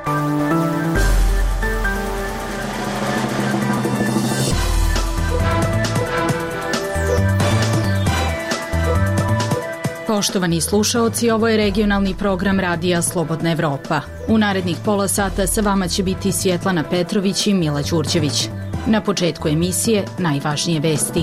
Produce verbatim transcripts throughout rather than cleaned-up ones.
Poštovani slušaoci, ovo je regionalni program Radija Slobodna Evropa. U narednih pola sata sa vama će biti Svjetlana Petrović i Mila Đurđević. Na početku emisije najvažnije vesti.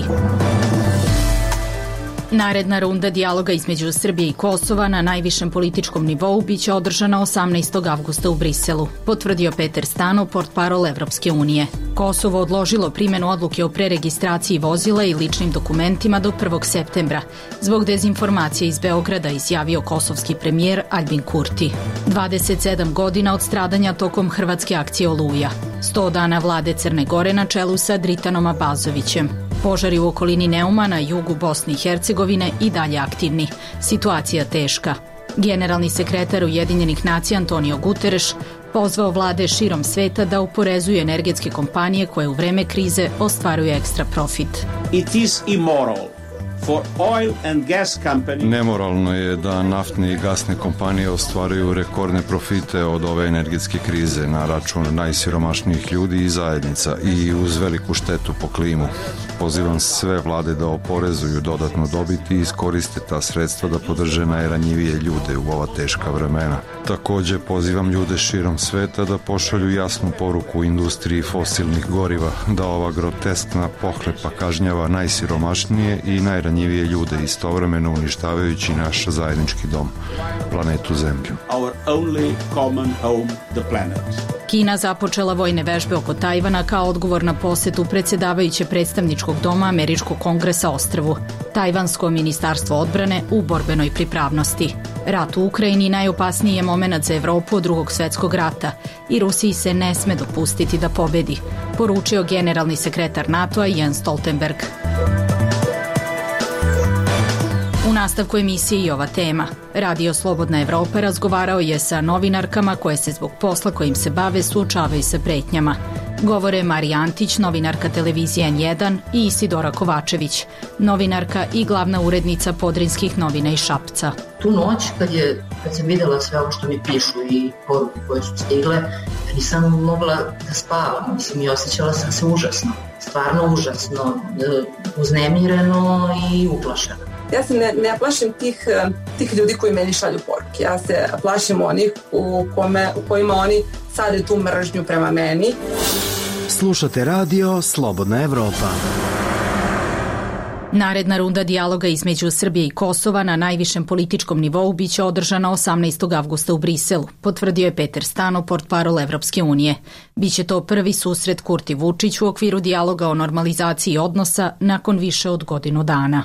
Naredna runda dijaloga između Srbije i Kosova na najvišem političkom nivou biće održana osamnaestog avgusta u Briselu, potvrdio Peter Stano, portparol Evropske unije. Kosovo odložilo primjenu odluke o preregistraciji vozila i ličnim dokumentima do prvog septembra. Zbog dezinformacije iz Beograda, izjavio kosovski premijer Aljbin Kurti. dvadeset sedam godina od stradanja tokom hrvatske akcije Oluja. sto dana vlade Crne Gore na čelu sa Dritanom Abazovićem. Požari u okolini Neuma na jugu Bosne i Hercegovine i dalje aktivni. Situacija teška. Generalni sekretar Ujedinjenih nacija Antonio Guterres pozvao vlade širom sveta da oporezuju energetske kompanije koje u vreme krize ostvaruju ekstra profit. It is immoral for oil and gas companies. Nemoralno je da naftne i gasne kompanije ostvaruju rekordne profite od ove energetske krize na račun najsiromašnijih ljudi i zajednica i uz veliku štetu po klimu. Pozivam sve vlade da oporezuju dodatnu dobit i iskoriste ta sredstva da podrže najranjivije ljude u ova teška vremena. Također pozivam ljude širom sveta da pošalju jasnu poruku industriji fosilnih goriva da ova groteskna pohlepa kažnjava najsiromašnije i najranjivije ljude, istovremeno uništavajući naš zajednički dom, planetu Zemlju. Our only common home, the planet. Kina započela vojne vežbe oko Tajvana kao odgovor na posetu predsjedavajuće predstavničkog doma Američkog kongresa ostrvu. Tajvansko ministarstvo odbrane u borbenoj pripravnosti. Rat u Ukrajini najopasniji je moment za Evropu od drugog svjetskog rata i Rusiji se ne sme dopustiti da pobedi, poručio generalni sekretar NATO-a Jens Stoltenberg. U nastavku emisije i ova tema. Radio Slobodna Evropa razgovarao je sa novinarkama koje se zbog posla kojim se bave suočavaju sa pretnjama. Govore Marija Antić, novinarka televizije N jedan, i Isidora Kovačević, novinarka i glavna urednica Podrinjskih novina iz Šapca. Tu noć kad, je, kad sam vidjela sve ovo što mi pišu i poruke koje su stigle, nisam mogla da spavam. Mislim, i osjećala sam se užasno. Stvarno užasno, uznemireno i uplašeno. Ja se ne, ne plašim tih, tih ljudi koji meni šalju poruke. Ja se plašim onih u, kome, u kojima oni sade tu mržnju prema meni. Slušate radio Slobodna Evropa. Naredna runda dijaloga između Srbije i Kosova na najvišem političkom nivou biće održana osamnaestog avgusta u Briselu, potvrdio je Peter Stano, portparol Evropske unije. Biće to prvi susret Kurti Vučić u okviru dijaloga o normalizaciji odnosa nakon više od godinu dana.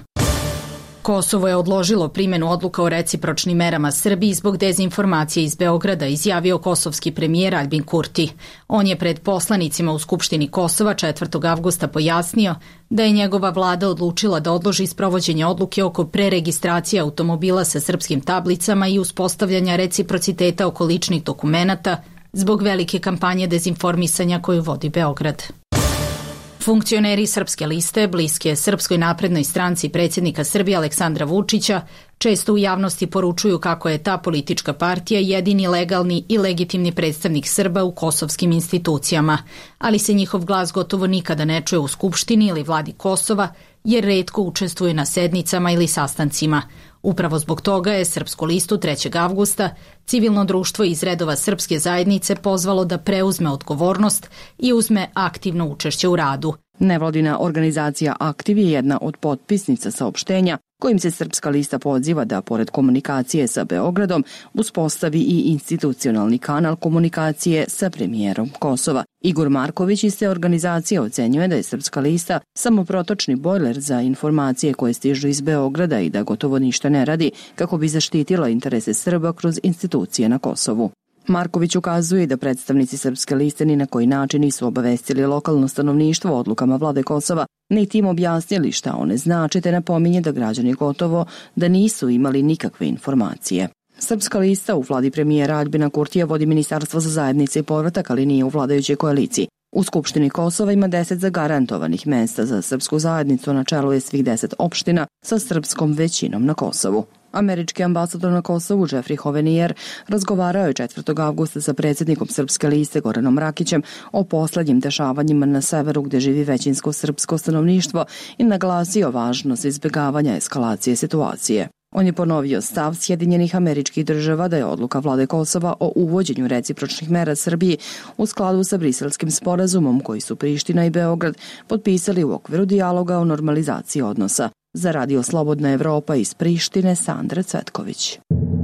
Kosovo je odložilo primjenu odluka o recipročnim merama Srbiji zbog dezinformacije iz Beograda, izjavio kosovski premijer Aljbin Kurti. On je pred poslanicima u Skupštini Kosova četvrtog avgusta pojasnio da je njegova vlada odlučila da odloži sprovođenje odluke oko preregistracije automobila sa srpskim tablicama i uspostavljanja reciprociteta oko ličnih dokumenata zbog velike kampanje dezinformisanja koju vodi Beograd. Funkcioneri Srpske liste, bliske Srpskoj naprednoj stranci predsjednika Srbije Aleksandra Vučića, često u javnosti poručuju kako je ta politička partija jedini legalni i legitimni predstavnik Srba u kosovskim institucijama, ali se njihov glas gotovo nikada ne čuje u Skupštini ili vladi Kosova, jer retko učestvuje na sednicama ili sastancima. Upravo zbog toga je Srpsku listu trećeg avgusta civilno društvo iz redova srpske zajednice pozvalo da preuzme odgovornost i uzme aktivno učešće u radu. Nevladina organizacija Aktiv je jedna od potpisnica saopštenja kojim se Srpska lista poziva da, pored komunikacije sa Beogradom, uspostavi i institucionalni kanal komunikacije sa premijerom Kosova. Igor Marković iz te organizacije ocenjuje da je Srpska lista samo protočni bojler za informacije koje stižu iz Beograda i da gotovo ništa ne radi kako bi zaštitila interese Srba kroz institucije na Kosovu. Marković ukazuje da predstavnici Srpske liste ni na koji način nisu obavestili lokalno stanovništvo o odlukama vlade Kosova, niti im objasnili šta one znače, te napominje da građani gotovo da nisu imali nikakve informacije. Srpska lista u vladi premijera Aljbina Kurtija vodi Ministarstvo za zajednice i povratak, ali nije u vladajućoj koaliciji. U Skupštini Kosova ima deset zagarantovanih mesta za srpsku zajednicu, na čelu je svih deset opština sa srpskom većinom na Kosovu. Američki ambasador na Kosovu Jeffrey Hovenier razgovarao je četvrtog avgusta sa predsjednikom Srpske liste Goranom Rakićem o poslednjim dešavanjima na severu gdje živi većinsko srpsko stanovništvo i naglasio važnost izbjegavanja eskalacije situacije. On je ponovio stav Sjedinjenih Američkih Država da je odluka vlade Kosova o uvođenju recipročnih mera Srbiji u skladu sa Briselskim sporazumom koji su Priština i Beograd potpisali u okviru dijaloga o normalizaciji odnosa. Za Radio Slobodna Evropa iz Prištine, Sandra Cvetković.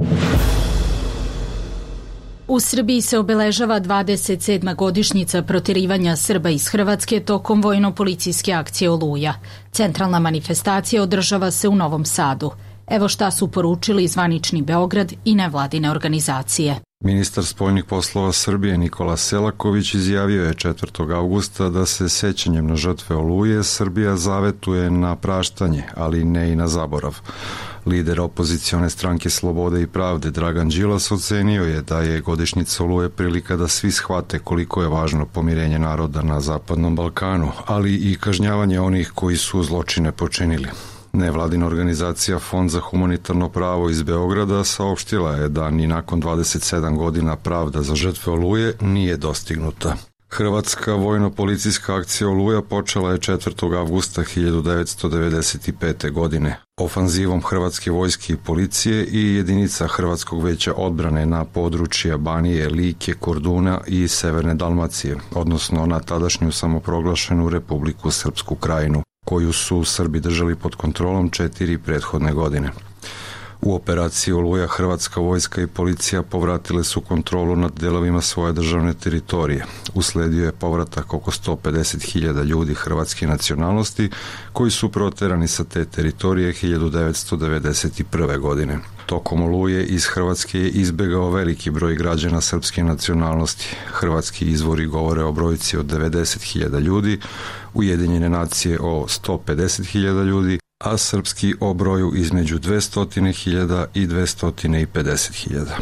U Srbiji se obeležava dvadeset sedma godišnjica proterivanja Srba iz Hrvatske tokom vojno-policijske akcije Oluja. Centralna manifestacija održava se u Novom Sadu. Evo šta su poručili zvanični Beograd i nevladine organizacije. Ministar spoljnih poslova Srbije Nikola Selaković izjavio je četvrtog avgusta da se sećanjem na žrtve Oluje Srbija zavetuje na praštanje, ali ne i na zaborav. Lider opozicione stranke Slobode i pravde Dragan Đilas ocenio je da je godišnjica Oluje prilika da svi shvate koliko je važno pomirenje naroda na Zapadnom Balkanu, ali i kažnjavanje onih koji su zločine počinili. Nevladina organizacija Fond za humanitarno pravo iz Beograda saopštila je da ni nakon dvadeset sedam godina pravda za žrtve Oluje nije dostignuta. Hrvatska vojno-policijska akcija Oluja počela je četvrtog avgusta hiljadu devetsto devedeset pete. godine. Ofanzivom Hrvatske vojske i policije i jedinica Hrvatskog veća odbrane na područja Banije, Like, Korduna i Severne Dalmacije, odnosno na tadašnju samoproglašenu Republiku Srpsku Krajinu, koju su Srbi držali pod kontrolom četiri prethodne godine. U operaciji Oluja Hrvatska vojska i policija povratile su kontrolu nad delovima svoje državne teritorije. Usledio je povratak oko sto pedeset hiljada ljudi hrvatske nacionalnosti koji su proterani sa te teritorije hiljadu devetsto devedeset prve. godine. Tokom Oluje iz Hrvatske je izbegao veliki broj građana srpske nacionalnosti. Hrvatski izvori govore o brojci od devedeset hiljada ljudi, Ujedinjene nacije o sto pedeset hiljada ljudi, a srpski o broju između dvesta hiljada i dvesta pedeset hiljada.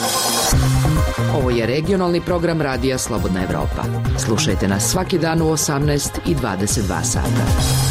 Ovo je regionalni program Radija Slobodna Evropa. Slušajte nas svaki dan u osamnaest i dvadeset dva sata.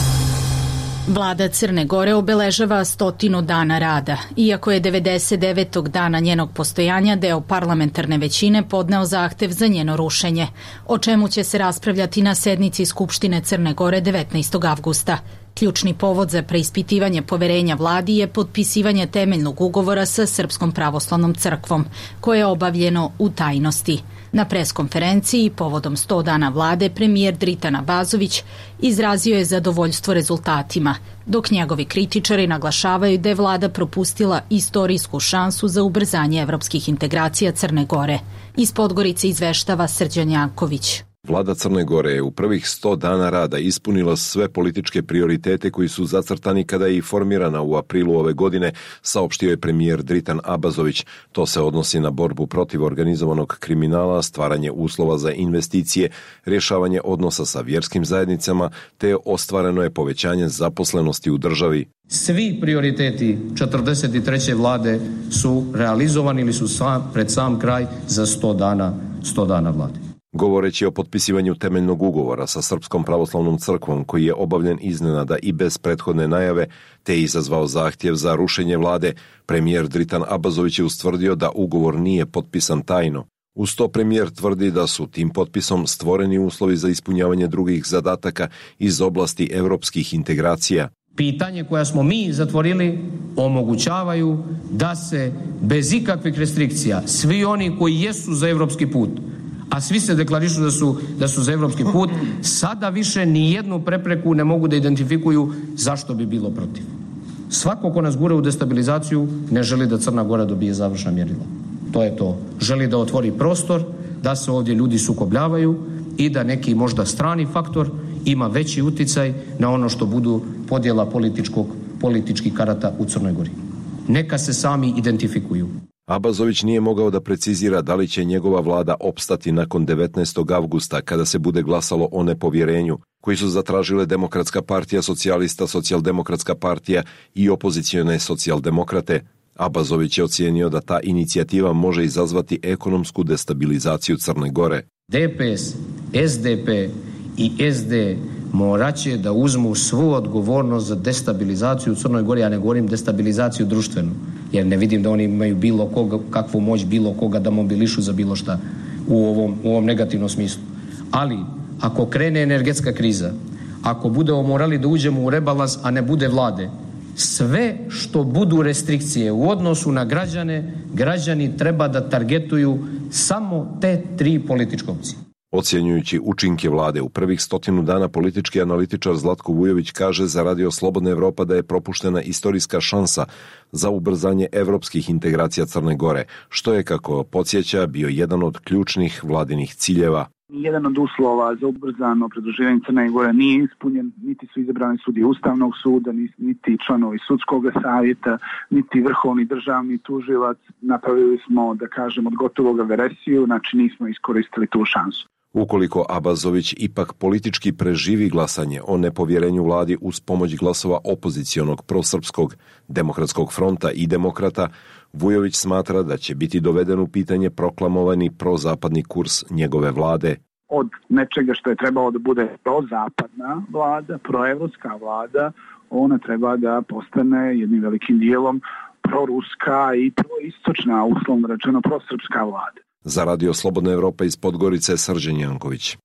Vlada Crne Gore obeležava stotinu dana rada, iako je devedeset devetog dana njenog postojanja deo parlamentarne većine podneo zahtev za njeno rušenje, o čemu će se raspravljati na sednici Skupštine Crne Gore devetnaestog avgusta. Ključni povod za preispitivanje poverenja vladi je potpisivanje temeljnog ugovora sa Srpskom pravoslavnom crkvom, koje je obavljeno u tajnosti. Na preskonferenciji povodom sto dana vlade premijer Dritan Abazović izrazio je zadovoljstvo rezultatima, dok njegovi kritičari naglašavaju da je vlada propustila istorijsku šansu za ubrzanje evropskih integracija Crne Gore. Iz Podgorice izveštava Srđan Janković. Vlada Crne Gore je u prvih sto dana rada ispunila sve političke prioritete koji su zacrtani kada je i formirana u aprilu ove godine, saopštio je premijer Dritan Abazović. To se odnosi na borbu protiv organizovanog kriminala, stvaranje uslova za investicije, rješavanje odnosa sa vjerskim zajednicama, te ostvareno je povećanje zaposlenosti u državi. Svi prioriteti četrdeset treće vlade su realizovani ili su sam, pred sam kraj za sto dana, sto dana vlade. Govoreći o potpisivanju temeljnog ugovora sa Srpskom pravoslavnom crkvom koji je obavljen iznenada i bez prethodne najave, te izazvao zahtjev za rušenje vlade, premijer Dritan Abazović je ustvrdio da ugovor nije potpisan tajno. Uz to premijer tvrdi da su tim potpisom stvoreni uslovi za ispunjavanje drugih zadataka iz oblasti evropskih integracija. Pitanje koja smo mi zatvorili omogućavaju da se bez ikakvih restrikcija svi oni koji jesu za evropski put, a svi se deklarišu da su, da su za evropski put, sada više ni jednu prepreku ne mogu da identifikuju zašto bi bilo protiv. Svako ko nas gura u destabilizaciju ne želi da Crna Gora dobije završna mjerila. To je to. Želi da otvori prostor, da se ovdje ljudi sukobljavaju i da neki možda strani faktor ima veći uticaj na ono što budu podjela političkog, političkih karata u Crnoj Gori. Neka se sami identifikuju. Abazović nije mogao da precizira da li će njegova vlada opstati nakon devetnaestog avgusta kada se bude glasalo o nepovjerenju, koji su zatražile Demokratska partija socijalista, Socijaldemokratska partija i opozicione socijaldemokrate. Abazović je ocijenio da ta inicijativa može izazvati ekonomsku destabilizaciju Crne Gore. D P S, S D P i S D morat će da uzmu svu odgovornost za destabilizaciju u Crnoj Gori, ja ne govorim destabilizaciju društvenu, jer ne vidim da oni imaju bilo koga, kakvu moć bilo koga da mobilišu za bilo šta u ovom, u ovom negativnom smislu. Ali, ako krene energetska kriza, ako budemo morali da uđemo u rebalans, a ne bude vlade, sve što budu restrikcije u odnosu na građane, građani treba da targetuju samo te tri političke opcije. Ocjenjujući učinke vlade u prvih stotinu dana, politički analitičar Zlatko Vujović kaže za Radio Slobodna Evropa da je propuštena istorijska šansa za ubrzanje evropskih integracija Crne Gore, što je, kako podsjeća, bio jedan od ključnih vladinih ciljeva. Jedan od uslova za ubrzano pridruživanje Crne Gore nije ispunjen, niti su izabrani sudije Ustavnog suda, niti članovi sudskog savjeta, niti vrhovni državni tužilac. Napravili smo, da kažem, od gotovog veresiju, znači nismo iskoristili tu šansu. Ukoliko Abazović ipak politički preživi glasanje o nepovjerenju vladi uz pomoć glasova opozicionog prosrpskog Demokratskog fronta i Demokrata, Vujović smatra da će biti doveden u pitanje proklamovani prozapadni kurs njegove vlade. Od nečega što je trebalo da bude prozapadna vlada, proevropska vlada, ona treba da postane jednim velikim dijelom proruska i proistočna, uslovno rečeno prosrpska vlada. Za Radio Slobodna Evropa iz Podgorice, Srđan Janković.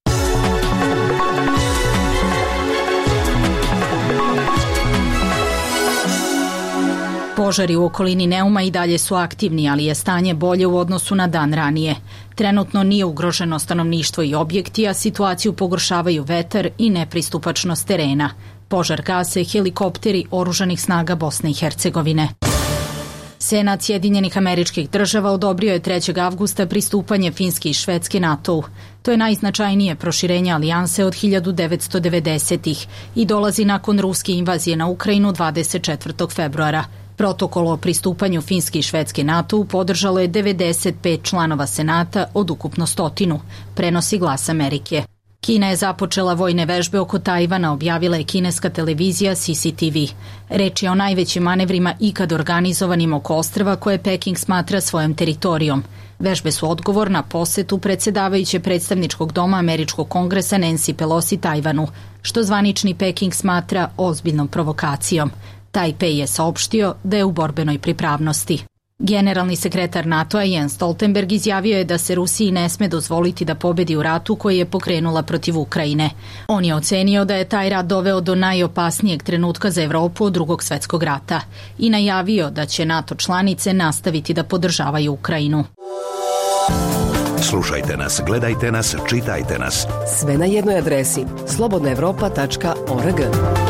Požari u okolini Neuma i dalje su aktivni, ali je stanje bolje u odnosu na dan ranije. Trenutno nije ugroženo stanovništvo i objekti, a situaciju pogoršavaju vetar i nepristupačnost terena. Požar gase helikopteri oružanih snaga Bosne i Hercegovine. Senat Sjedinjenih Američkih Država odobrio je trećeg avgusta pristupanje Finske i Švedske NATO-u. To je najznačajnije proširenje alijanse od hiljadu devetsto devedesetih i dolazi nakon ruske invazije na Ukrajinu dvadeset četvrtog februara. Protokol o pristupanju Finske i Švedske NATO-u podržalo je devedeset pet članova Senata od ukupno stotinu, prenosi Glas Amerike. Kina je započela vojne vežbe oko Tajvana, objavila je kineska televizija C C T V. Reč je o najvećim manevrima ikad organizovanim oko ostrva koje Peking smatra svojom teritorijom. Vežbe su odgovor na posetu predsjedavajuće predstavničkog doma Američkog kongresa Nancy Pelosi Tajvanu, što zvanični Peking smatra ozbiljnom provokacijom. Tajpej je saopštio da je u borbenoj pripravnosti. Generalni sekretar NATO-a Jens Stoltenberg izjavio je da se Rusiji ne sme dozvoliti da pobedi u ratu koji je pokrenula protiv Ukrajine. On je ocenio da je taj rat doveo do najopasnijeg trenutka za Evropu od Drugog svjetskog rata i najavio da će NATO članice nastaviti da podržavaju Ukrajinu. Slušajte nas, gledajte nas, čitajte nas. Sve na jednoj adresi slobodna evropa tačka org.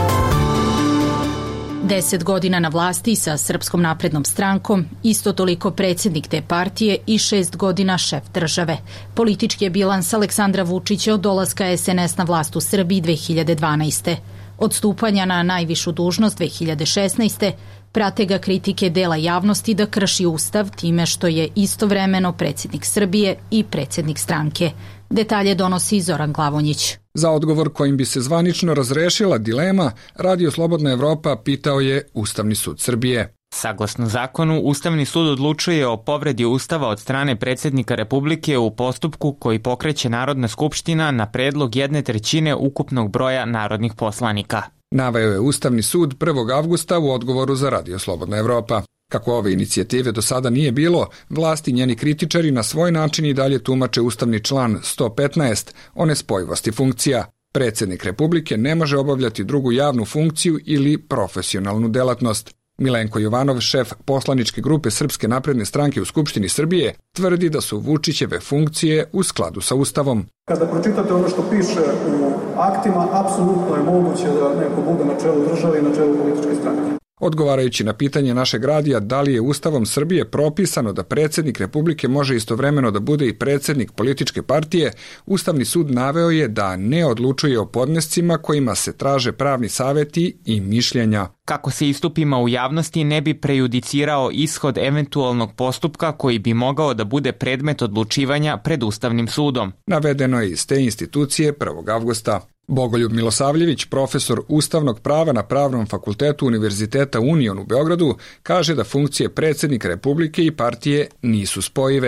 Deset godina na vlasti sa Srpskom naprednom strankom, isto toliko predsjednik te partije i šest godina šef države. Politički je bilans Aleksandra Vučića od dolaska S N S na vlast u Srbiji dve hiljade dvanaeste. Od stupanja na najvišu dužnost dve hiljade šesnaeste. prate ga kritike dela javnosti da krši ustav time što je istovremeno predsjednik Srbije i predsjednik stranke. Detalje donosi Zoran Glavonjić. Za odgovor kojim bi se zvanično razrešila dilema, Radio Slobodna Evropa pitao je Ustavni sud Srbije. Saglasno zakonu, Ustavni sud odlučuje o povredi Ustava od strane predsjednika Republike u postupku koji pokreće Narodna skupština na predlog jedne trećine ukupnog broja narodnih poslanika. Naveo je Ustavni sud prvog avgusta u odgovoru za Radio Slobodna Evropa. Kako ove inicijative do sada nije bilo, vlasti i njeni kritičari na svoj način i dalje tumače ustavni član sto petnaest o nespojivosti funkcija. Predsjednik Republike ne može obavljati drugu javnu funkciju ili profesionalnu delatnost. Milenko Jovanov, šef poslaničke grupe Srpske napredne stranke u Skupštini Srbije, tvrdi da su Vučićeve funkcije u skladu sa Ustavom. Kada pročitate ono što piše u aktima, apsolutno je moguće da neko bude na čelu države i na čelu političke stranke. Odgovarajući na pitanje našeg radija da li je Ustavom Srbije propisano da predsjednik Republike može istovremeno da bude i predsjednik političke partije, Ustavni sud naveo je da ne odlučuje o podnescima kojima se traže pravni savjeti i mišljenja. Kako se istupima u javnosti ne bi prejudicirao ishod eventualnog postupka koji bi mogao da bude predmet odlučivanja pred Ustavnim sudom. Navedeno je iz te institucije prvog avgusta. Bogoljub Milosavljević, profesor ustavnog prava na Pravnom fakultetu Univerziteta Union u Beogradu, kaže da funkcije predsjednika Republike i partije nisu spojive. On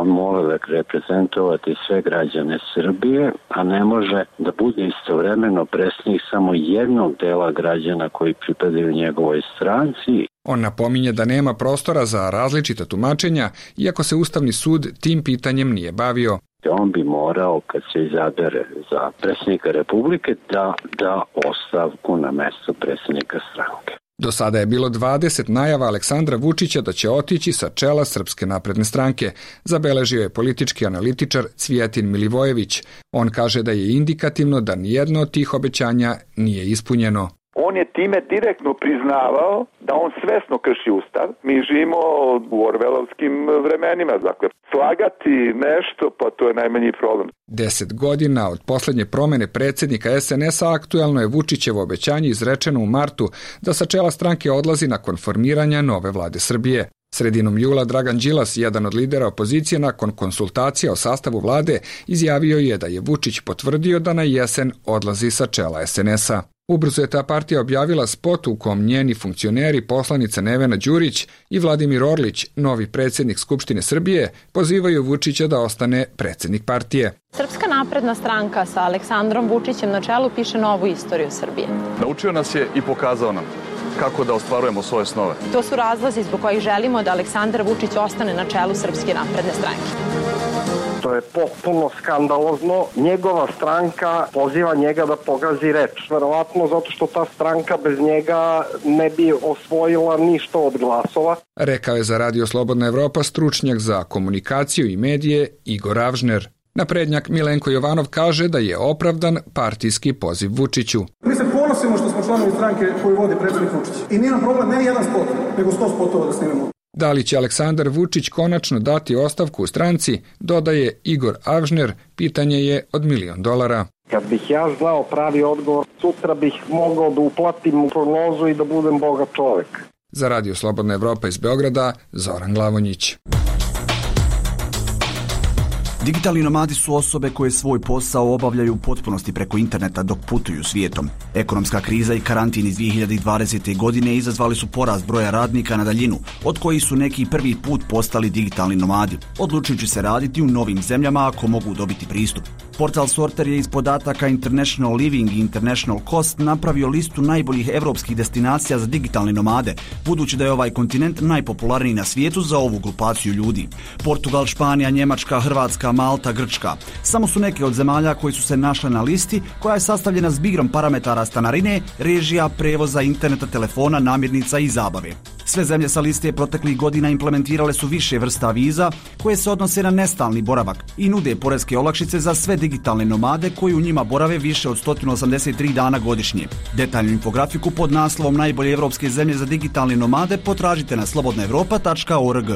on mora reprezentovati sve građane Srbije, a ne može da bude istovremeno predsjednik samo jednog dela građana koji pripadaju njegovoj stranci. On napominje da nema prostora za različita tumačenja, iako se Ustavni sud tim pitanjem nije bavio. On bi morao, kad se izabere za predsjednika Republike, da da ostavku na mesto predsjednika stranke. Do sada je bilo dvadeset najava Aleksandra Vučića da će otići sa čela Srpske napredne stranke, zabeležio je politički analitičar Cvijetin Milivojević. On kaže da je indikativno da nijedno od tih obećanja nije ispunjeno. On je time direktno priznavao da on svesno krši ustav. Mi živimo u orvelovskim vremenima, dakle, slagati nešto, pa to je najmanji problem. Deset godina od poslednje promene predsjednika es en es-a aktuelno je Vučićevo obećanje izrečeno u martu da sa čela stranke odlazi nakon formiranja nove vlade Srbije. Sredinom jula Dragan Đilas, jedan od lidera opozicije, nakon konsultacija o sastavu vlade, izjavio je da je Vučić potvrdio da na jesen odlazi sa čela es en es-a. Ubrzo je ta partija objavila spot u kom njeni funkcioneri, poslanica Nevena Đurić i Vladimir Orlić, novi predsjednik Skupštine Srbije, pozivaju Vučića da ostane predsjednik partije. Srpska napredna stranka sa Aleksandrom Vučićem na čelu piše novu istoriju Srbije. Naučio nas je i pokazao nam kako da ostvarujemo svoje snove. To su razlozi zbog kojih želimo da Aleksandar Vučić ostane na čelu Srpske napredne stranke. To je potpuno skandalozno. Njegova stranka poziva njega da pogazi reč. Verovatno zato što ta stranka bez njega ne bi osvojila ništa od glasova. Rekao je za Radio Slobodna Evropa stručnjak za komunikaciju i medije Igor Avžner. Naprednjak Milenko Jovanov kaže da je opravdan partijski poziv Vučiću. Mi se ponosimo što smo članovi stranke koju vodi predsjednik Vučić. I nije nam problem ne jedan spot, nego sto spotova da snimemo. Da li će Aleksandar Vučić konačno dati ostavku u stranci, dodaje Igor Avžner, pitanje je od milion dolara. Kad bih ja znao pravi odgovor, sutra bih mogao da uplatim u prognozu i da budem bogat čovek. Za Radio Slobodna Evropa iz Beograda, Zoran Glavonjić. Digitalni nomadi su osobe koje svoj posao obavljaju u potpunosti preko interneta dok putuju svijetom. Ekonomska kriza i karantin iz dvije hiljade dvadesete. godine izazvali su porast broja radnika na daljinu, od kojih su neki prvi put postali digitalni nomadi, odlučujući se raditi u novim zemljama ako mogu dobiti pristup. Portal Sorter je iz podataka International Living i International Cost napravio listu najboljih evropskih destinacija za digitalne nomade, budući da je ovaj kontinent najpopularniji na svijetu za ovu grupaciju ljudi. Portugal, Španija, Njemačka, Hrvatska, Malta, Grčka. Samo su neke od zemalja koji su se našle na listi, koja je sastavljena zbigrom parametara stanarine, režija, prevoza, interneta, telefona, namirnica i zabave. Sve zemlje sa liste proteklih godina implementirale su više vrsta viza koje se odnose na nestalni boravak i nude poreske olakšice za sve digitalne nomade koji u njima borave više od sto osamdeset tri dana godišnje. Detaljnu infografiku pod naslovom Najbolje evropske zemlje za digitalne nomade potražite na slobodna evropa tačka org.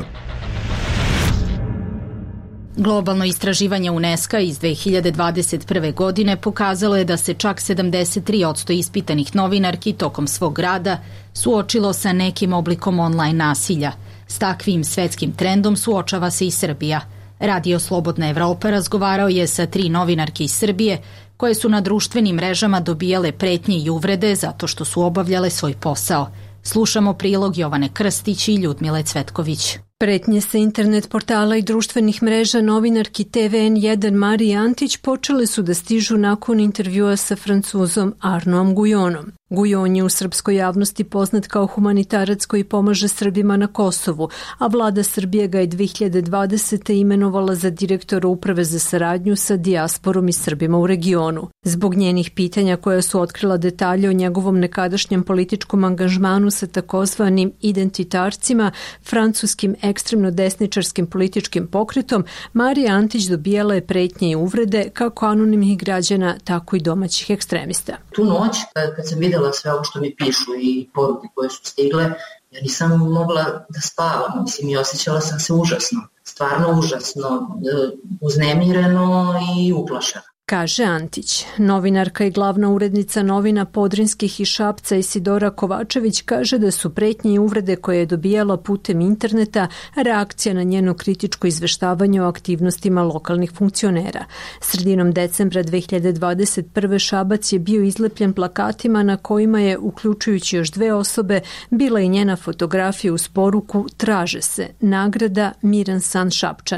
Globalno istraživanje UNESCO iz dve hiljade dvadeset prve. godine pokazalo je da se čak sedamdeset tri posto ispitanih novinarki tokom svog rada suočilo sa nekim oblikom online nasilja. S takvim svetskim trendom suočava se i Srbija. Radio Slobodna Evropa razgovarao je sa tri novinarke iz Srbije koje su na društvenim mrežama dobijale pretnje i uvrede zato što su obavljale svoj posao. Slušamo prilog Jovane Krstić i Ljudmile Cvetković. Pretnje sa internet portala i društvenih mreža novinarki te ve en jedan Mariji Antić počele su da stižu nakon intervjua sa Francuzom Arnoom Gujonom. Gujon je u srpskoj javnosti poznat kao humanitarac koji pomaže Srbima na Kosovu, a vlada Srbije ga je dve hiljade dvadesete. imenovala za direktora uprave za saradnju sa dijasporom i Srbima u regionu. Zbog njenih pitanja koja su otkrila detalje o njegovom nekadašnjem političkom angažmanu sa takozvanim identitarcima, francuskim ekstremno desničarskim političkim pokretom, Marija Antić dobijala je pretnje i uvrede kako anonimnih građana, tako i domaćih ekstremista. Tu noć, kad sam videla sve ovo što mi pišu i poruke koje su stigle, ja nisam mogla da spavam, mislim, i osjećala sam se užasno, stvarno užasno, uznemireno i uplašeno. Kaže Antić. Novinarka i glavna urednica novina Podrinskih i Šapca Isidora Kovačević kaže da su pretnje i uvrede koje je dobijala putem interneta reakcija na njeno kritičko izveštavanje o aktivnostima lokalnih funkcionera. Sredinom decembra dve hiljade dvadeset prve. Šabac je bio izlepljen plakatima na kojima je, uključujući još dve osobe, bila i njena fotografija uz poruku "Traže se, nagrada Miran san Šapčana".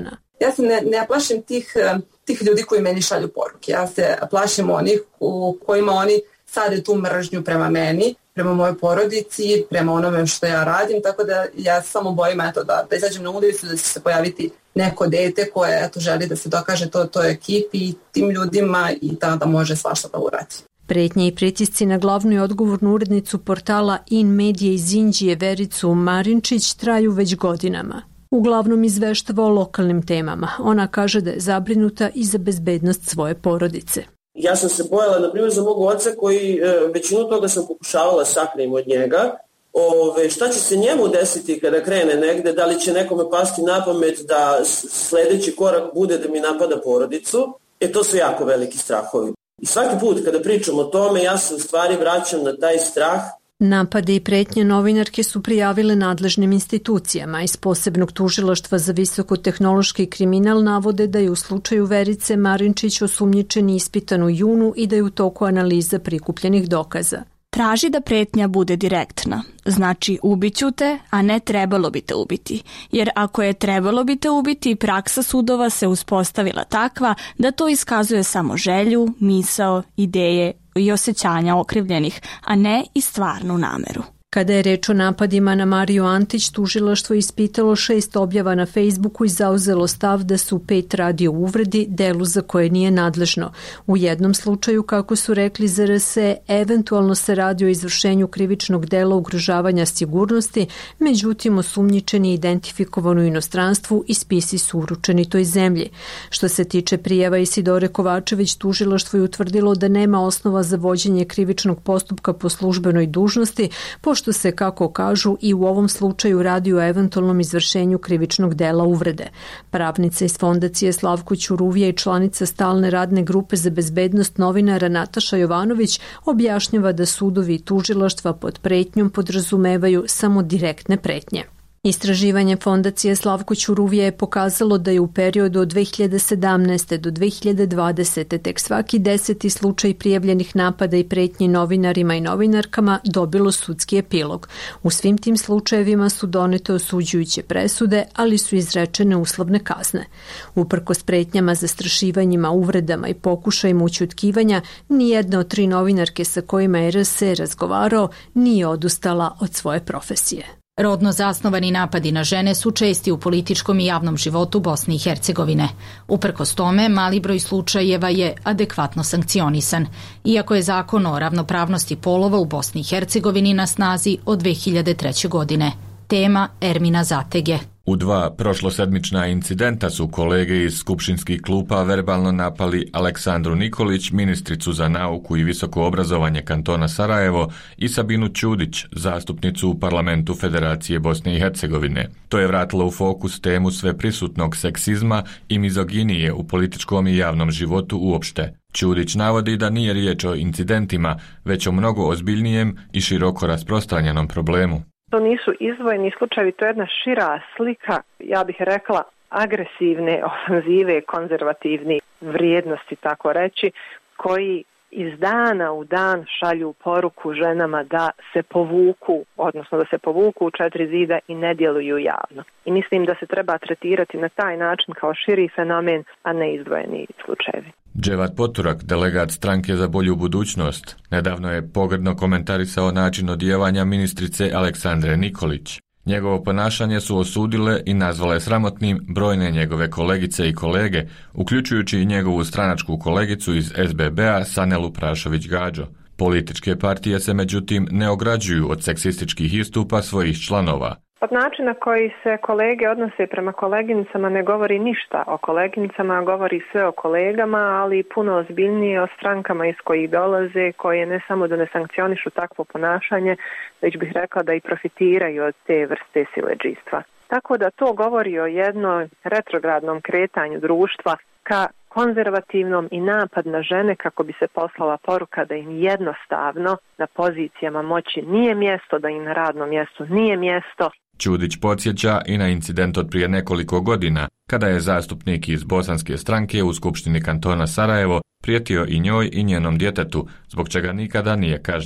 Ja se ne, ne plašim tih, tih ljudi koji meni šalju poruke. Ja se plašim onih u kojima oni sade tu mržnju prema meni, prema mojoj porodici, prema onome što ja radim, tako da ja samo bojim eto, da, da izađem na ulicu, da će se pojaviti neko dete koje eto, želi da se dokaže to, to ekipi i tim ljudima i tada može svašta da uradi. Pretnje i pritisci na glavnu i odgovornu urednicu portala In Medije iz Inđije Vericu Marinčić traju već godinama. Uglavnom izveštava o lokalnim temama. Ona kaže da je zabrinuta i za bezbednost svoje porodice. Ja sam se bojala, na primjer, za mog oca koji većinu toga sam pokušavala sakrim od njega. Ove, šta će se njemu desiti kada krene negde? Da li će nekome pasti na pamet da sledeći korak bude da mi napada porodicu? E, to su jako veliki strahovi. I svaki put kada pričam o tome, ja se u stvari vraćam na taj strah. Napade i pretnje novinarke su prijavile nadležnim institucijama. Iz posebnog tužilaštva za visokotehnološki kriminal navode da je u slučaju Verice Marinčić osumnjičen i ispitan u junu i da je u toku analiza prikupljenih dokaza. Traži da pretnja bude direktna. Znači, ubiću te, a ne trebalo bi te ubiti. Jer ako je trebalo bi te ubiti, praksa sudova se uspostavila takva da to iskazuje samo želju, misao, ideje i osjećanja okrivljenih, a ne i stvarnu nameru. Kada je reč o napadima na Mariju Antić, tužilaštvo ispitalo šest objava na Facebooku i zauzelo stav da su pet radi o uvredi, delu za koje nije nadležno. U jednom slučaju, kako su rekli za R S E, eventualno se radi o izvršenju krivičnog dela ugrožavanja sigurnosti, međutim osumnjičeni je identifikovan u inostranstvu i spisi su uručeni toj zemlji. Što se tiče prijava Isidore Kovačević, tužilaštvo je utvrdilo da nema osnova za vođenje krivičnog postupka po službenoj dužnosti, pošto što se, kako kažu, i u ovom slučaju radi o eventualnom izvršenju krivičnog dela uvrede. Pravnica iz fondacije Slavko Ćuruvija i članica stalne radne grupe za bezbednost novinara Nataša Jovanović objašnjava da sudovi i tužilaštva pod pretnjom podrazumevaju samo direktne pretnje. Istraživanje fondacije Slavko Ćuruvija je pokazalo da je u periodu od dve hiljade sedamnaeste. do dve hiljade dvadesete. tek svaki deseti slučaj prijavljenih napada i pretnji novinarima i novinarkama dobilo sudski epilog. U svim tim slučajevima su donete osuđujuće presude, ali su izrečene uslovne kazne. Uprkos pretnjama, zastrašivanjima, uvredama i pokušajima ućutkivanja, nijedna od tri novinarke sa kojima je R S E razgovarao nije odustala od svoje profesije. Rodno zasnovani napadi na žene su česti u političkom i javnom životu Bosne i Hercegovine. Uprkos tome, mali broj slučajeva je adekvatno sankcionisan, iako je zakon o ravnopravnosti polova u Bosni i Hercegovini na snazi od dve hiljade treće. godine. Tema Ermina Zatege. U dva prošlosedmična incidenta su kolege iz skupštinskih klupa verbalno napali Aleksandru Nikolić, ministricu za nauku i visoko obrazovanje kantona Sarajevo, i Sabinu Ćudić, zastupnicu u parlamentu Federacije Bosne i Hercegovine. To je vratilo u fokus temu sveprisutnog seksizma i mizoginije u političkom i javnom životu uopšte. Ćudić navodi da nije riječ o incidentima, već o mnogo ozbiljnijem i široko rasprostranjenom problemu. To nisu izdvojeni slučajevi, to je jedna šira slika, ja bih rekla, agresivne ofanzive, konzervativne vrijednosti, tako reći, koji iz dana u dan šalju poruku ženama da se povuku, odnosno da se povuku u četiri zida i ne djeluju javno. I mislim da se treba tretirati na taj način kao širi fenomen, a ne izdvojeni slučajevi. Dževat Poturak, delegat stranke za bolju budućnost, nedavno je pogrdno komentarisao način odijevanja ministrice Aleksandre Nikolić. Njegovo ponašanje su osudile i nazvale sramotnim brojne njegove kolegice i kolege, uključujući i njegovu stranačku kolegicu iz S B B-a Sanelu Prašović-Gađo. Političke partije se međutim ne ograđuju od seksističkih istupa svojih članova. Od načina koji se kolege odnose prema koleginicama ne govori ništa o koleginicama, govori sve o kolegama, ali puno ozbiljnije o strankama iz kojih dolaze, koje ne samo da ne sankcionišu takvo ponašanje, već bih rekla da i profitiraju od te vrste siledžijstva. Tako da to govori o jednom retrogradnom kretanju društva ka konzervativnom i napad na žene kako bi se poslala poruka da im jednostavno na pozicijama moći nije mjesto, da im na radnom mjestu nije mjesto. Ćudić podsjeća i na incident od prije nekoliko godina, kada je zastupnik iz bosanske stranke u Skupštini kantona Sarajevo prijetio i njoj i njenom djetetu, zbog čega nikada nije kažnjen.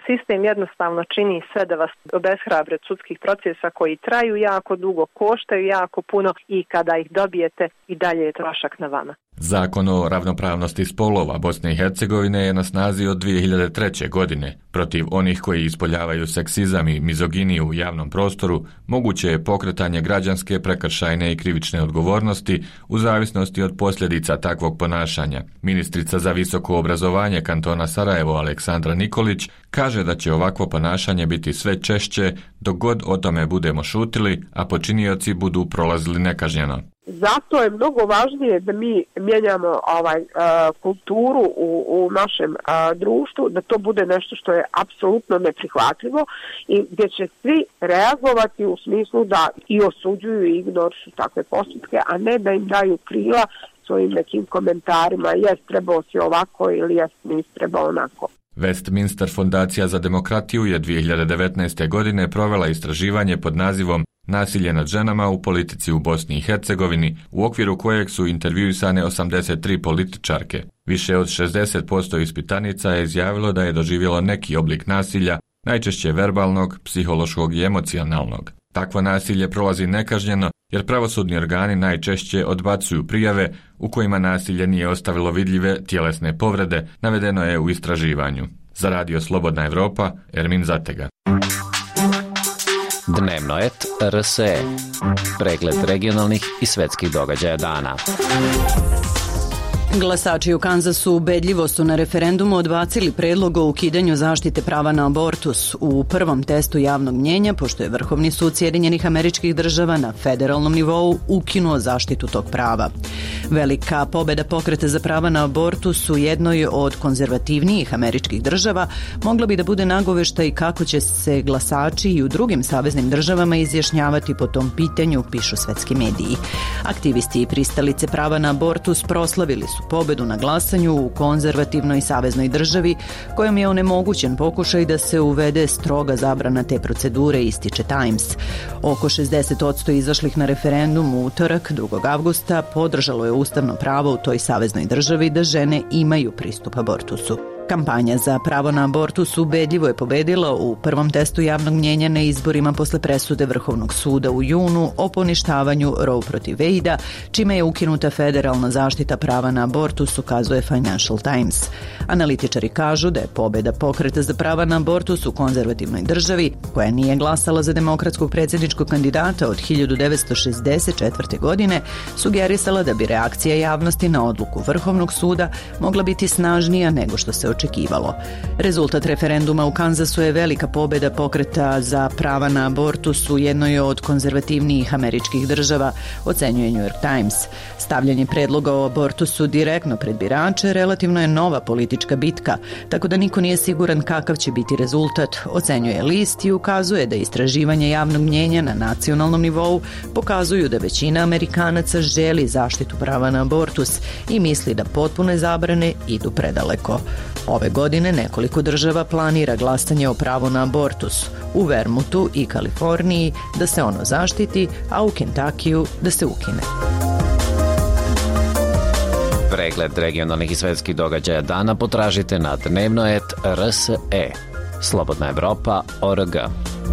sistem jednostavno čini sve da vas obeshrabre od sudskih procesa koji traju jako dugo, koštaju jako puno i kada ih dobijete i dalje je trošak na vama. Zakon o ravnopravnosti spolova Bosne i Hercegovine je na snazi od dvije hiljade treće. godine. Protiv onih koji ispoljavaju seksizam i mizoginiju u javnom prostoru moguće je pokretanje građanske, prekršajne i krivične odgovornosti u zavisnosti od posljedica takvog ponašanja. Ministrica za visoko obrazovanje kantona Sarajevo Aleksandra Nikolić kaže da će ovakvo ponašanje biti sve češće dok god o tome budemo šutili, a počinioci budu prolazili nekažnjeno. Zato je mnogo važnije da mi mijenjamo ovaj a, kulturu u, u našem a, društvu, da to bude nešto što je apsolutno neprihvatljivo i gdje će svi reagovati u smislu da i osuđuju i ignorišu takve postupke, a ne da im daju krila svojim nekim komentarima, jes trebao si ovako ili jes nisi trebao onako. Westminster fondacija za demokratiju je dvije hiljade devetnaeste. godine provela istraživanje pod nazivom Nasilje nad ženama u politici u Bosni i Hercegovini, u okviru kojeg su intervjuisane osamdeset tri političarke. Više od šezdeset posto ispitanica je izjavilo da je doživjelo neki oblik nasilja, najčešće verbalnog, psihološkog i emocionalnog. Takvo nasilje prolazi nekažnjeno jer pravosudni organi najčešće odbacuju prijave u kojima nasilje nije ostavilo vidljive tjelesne povrede, navedeno je u istraživanju. Za Radio Slobodna Evropa, Ermin Zatega. Dnevnoet R S E. Pregled regionalnih i svetskih događaja dana. Glasači u Kanzasu ubedljivo su na referendumu odbacili predlog o ukidanju zaštite prava na abortus u prvom testu javnog mnjenja, pošto je Vrhovni sud Sjedinjenih Američkih Država na federalnom nivou ukinuo zaštitu tog prava. Velika pobeda Pokreta za prava na abortus u jednoj od konzervativnijih američkih država mogla bi da bude nagoveštaj kako će se glasači i u drugim saveznim državama izjašnjavati po tom pitanju, pišu svetski mediji. Aktivisti i pristalice prava na abortus proslavili su pobedu na glasanju u konzervativnoj saveznoj državi kojom je onemogućen pokušaj da se uvede stroga zabrana te procedure, ističe Times. Oko šezdeset posto izašlih na referendum u utorak drugog avgusta podržalo je ustavno pravo u toj saveznoj državi da žene imaju pristup abortusu. Kampanja za pravo na abortus ubedljivo je pobedila u prvom testu javnog mnjenja na izborima posle presude Vrhovnog suda u junu o poništavanju Roe protiv Wade-a, čime je ukinuta federalna zaštita prava na abortus, ukazuje Financial Times. Analitičari kažu da je pobeda Pokreta za prava na abortus u konzervativnoj državi, koja nije glasala za demokratskog predsjedničkog kandidata od hiljadu devetsto šezdeset četvrte. godine, sugerisala da bi reakcija javnosti na odluku Vrhovnog suda mogla biti snažnija nego što se očekivalo. Rezultat referenduma u Kanzasu je velika pobeda Pokreta za prava na abortus u jednoj od konzervativnijih američkih država, ocenjuje New York Times. Stavljanje predloga o abortusu direktno pred birače relativno je nova politička bitka, tako da niko nije siguran kakav će biti rezultat, ocenjuje list i ukazuje da istraživanje javnog mnjenja na nacionalnom nivou pokazuju da većina Amerikanaca želi zaštitu prava na abortus i misli da potpune zabrane idu predaleko. Ove godine nekoliko država planira glasanje o pravu na abortus. U Vermontu i Kaliforniji da se ono zaštiti, a u Kentakiju da se ukine. Pregled regionalnih i svetskih događaja dana potražite na dnevnoet R S E. Slobodna Evropa O R G.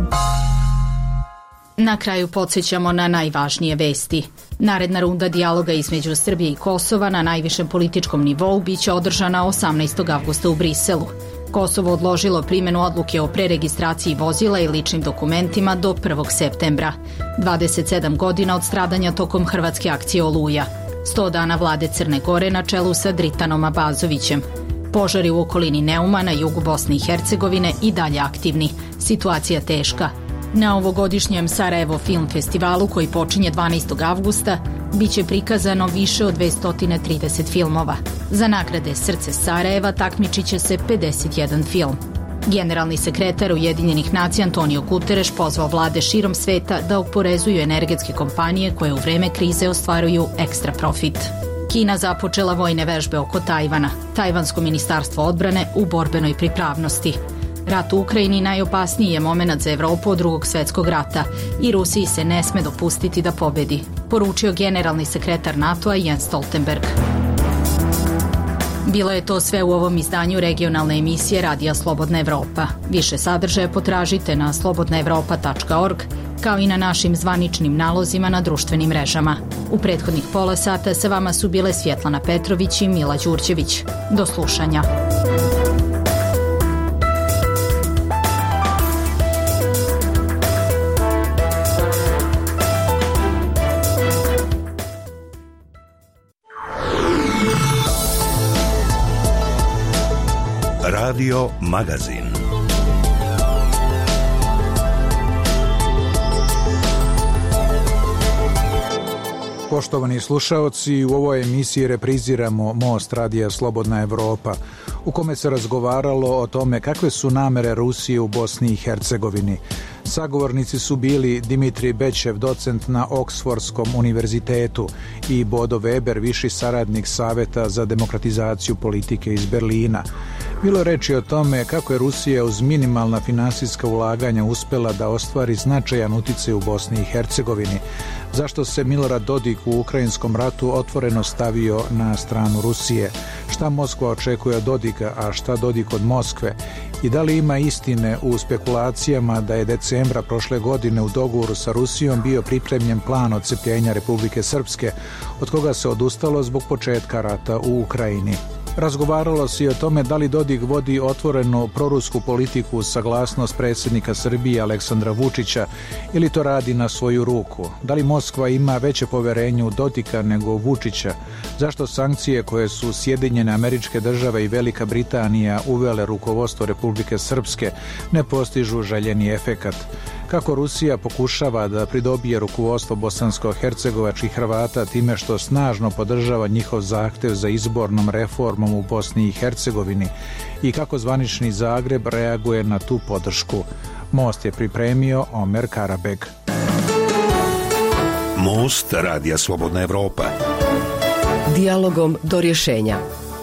Na kraju podsjećamo na najvažnije vesti. Naredna runda dijaloga između Srbije i Kosova na najvišem političkom nivou biće održana osamnaestog avgusta u Briselu. Kosovo odložilo primjenu odluke o preregistraciji vozila i ličnim dokumentima do prvog septembra. dvadeset sedam godina od stradanja tokom hrvatske akcije Oluja. sto dana vlade Crne Gore na čelu sa Dritanom Abazovićem. Požari u okolini Neuma na jugu Bosne i Hercegovine i dalje aktivni. Situacija teška. Na ovogodišnjem Sarajevo Film Festivalu, koji počinje dvanaestog avgusta, biće prikazano više od dvesta trideset filmova. Za nagrade Srce Sarajeva takmičit će se pedeset jedan film. Generalni sekretar Ujedinjenih nacija Antonio Guterres pozvao vlade širom sveta da oporezuju energetske kompanije koje u vreme krize ostvaruju ekstra profit. Kina započela vojne vežbe oko Tajvana. Tajvansko ministarstvo odbrane u borbenoj pripravnosti. Rat u Ukrajini najopasniji je moment za Evropu od drugog svjetskog rata i Rusiji se ne sme dopustiti da pobedi, poručio generalni sekretar NATO-a Jens Stoltenberg. Bilo je to sve u ovom izdanju regionalne emisije Radija Slobodna Evropa. Više sadržaja potražite na slobodna evropa tačka org, kao i na našim zvaničnim nalozima na društvenim mrežama. U prethodnih pola sata sa vama su bile Svjetlana Petrović i Mila Đurđević. Do slušanja. Radio Magazin. Poštovani slušaoci, u ovoj emisiji repriziramo Most Radija Slobodna Evropa, u kome se razgovaralo o tome kakve su namere Rusije u Bosni i Hercegovini. Sagovornici su bili Dimitrij Bečev, docent na Oksfordskom univerzitetu, i Bodo Weber, viši saradnik Saveta za demokratizaciju politike iz Berlina. Bilo je reči o tome kako je Rusija uz minimalna finansijska ulaganja uspela da ostvari značajan uticaj u Bosni i Hercegovini, zašto se Milorad Dodik u ukrajinskom ratu otvoreno stavio na stranu Rusije, šta Moskva očekuje od Dodika, a šta Dodik od Moskve, i da li ima istine u spekulacijama da je decembra prošle godine u dogovoru sa Rusijom bio pripremljen plan odcepljenja Republike Srpske, od koga se odustalo zbog početka rata u Ukrajini. Razgovaralo se i o tome da li Dodik vodi otvorenu prorusku politiku uz saglasnost predsjednika Srbije Aleksandra Vučića ili to radi na svoju ruku. Da li Moskva ima veće poverenje u Dodika nego u Vučića? Zašto sankcije koje su Sjedinjene Američke Države i Velika Britanija uvele rukovodstvo Republike Srpske ne postižu željeni efekat? Kako Rusija pokušava da pridobije rukovodstvo bosansko-hercegovačkih Hrvata time što snažno podržava njihov zahtev za izbornom reformom u Bosni i Hercegovini, i kako zvanični Zagreb reaguje na tu podršku? Most je pripremio Omer Karabeg. Most Radija Slobodna Evropa. Dijalogom do rješenja.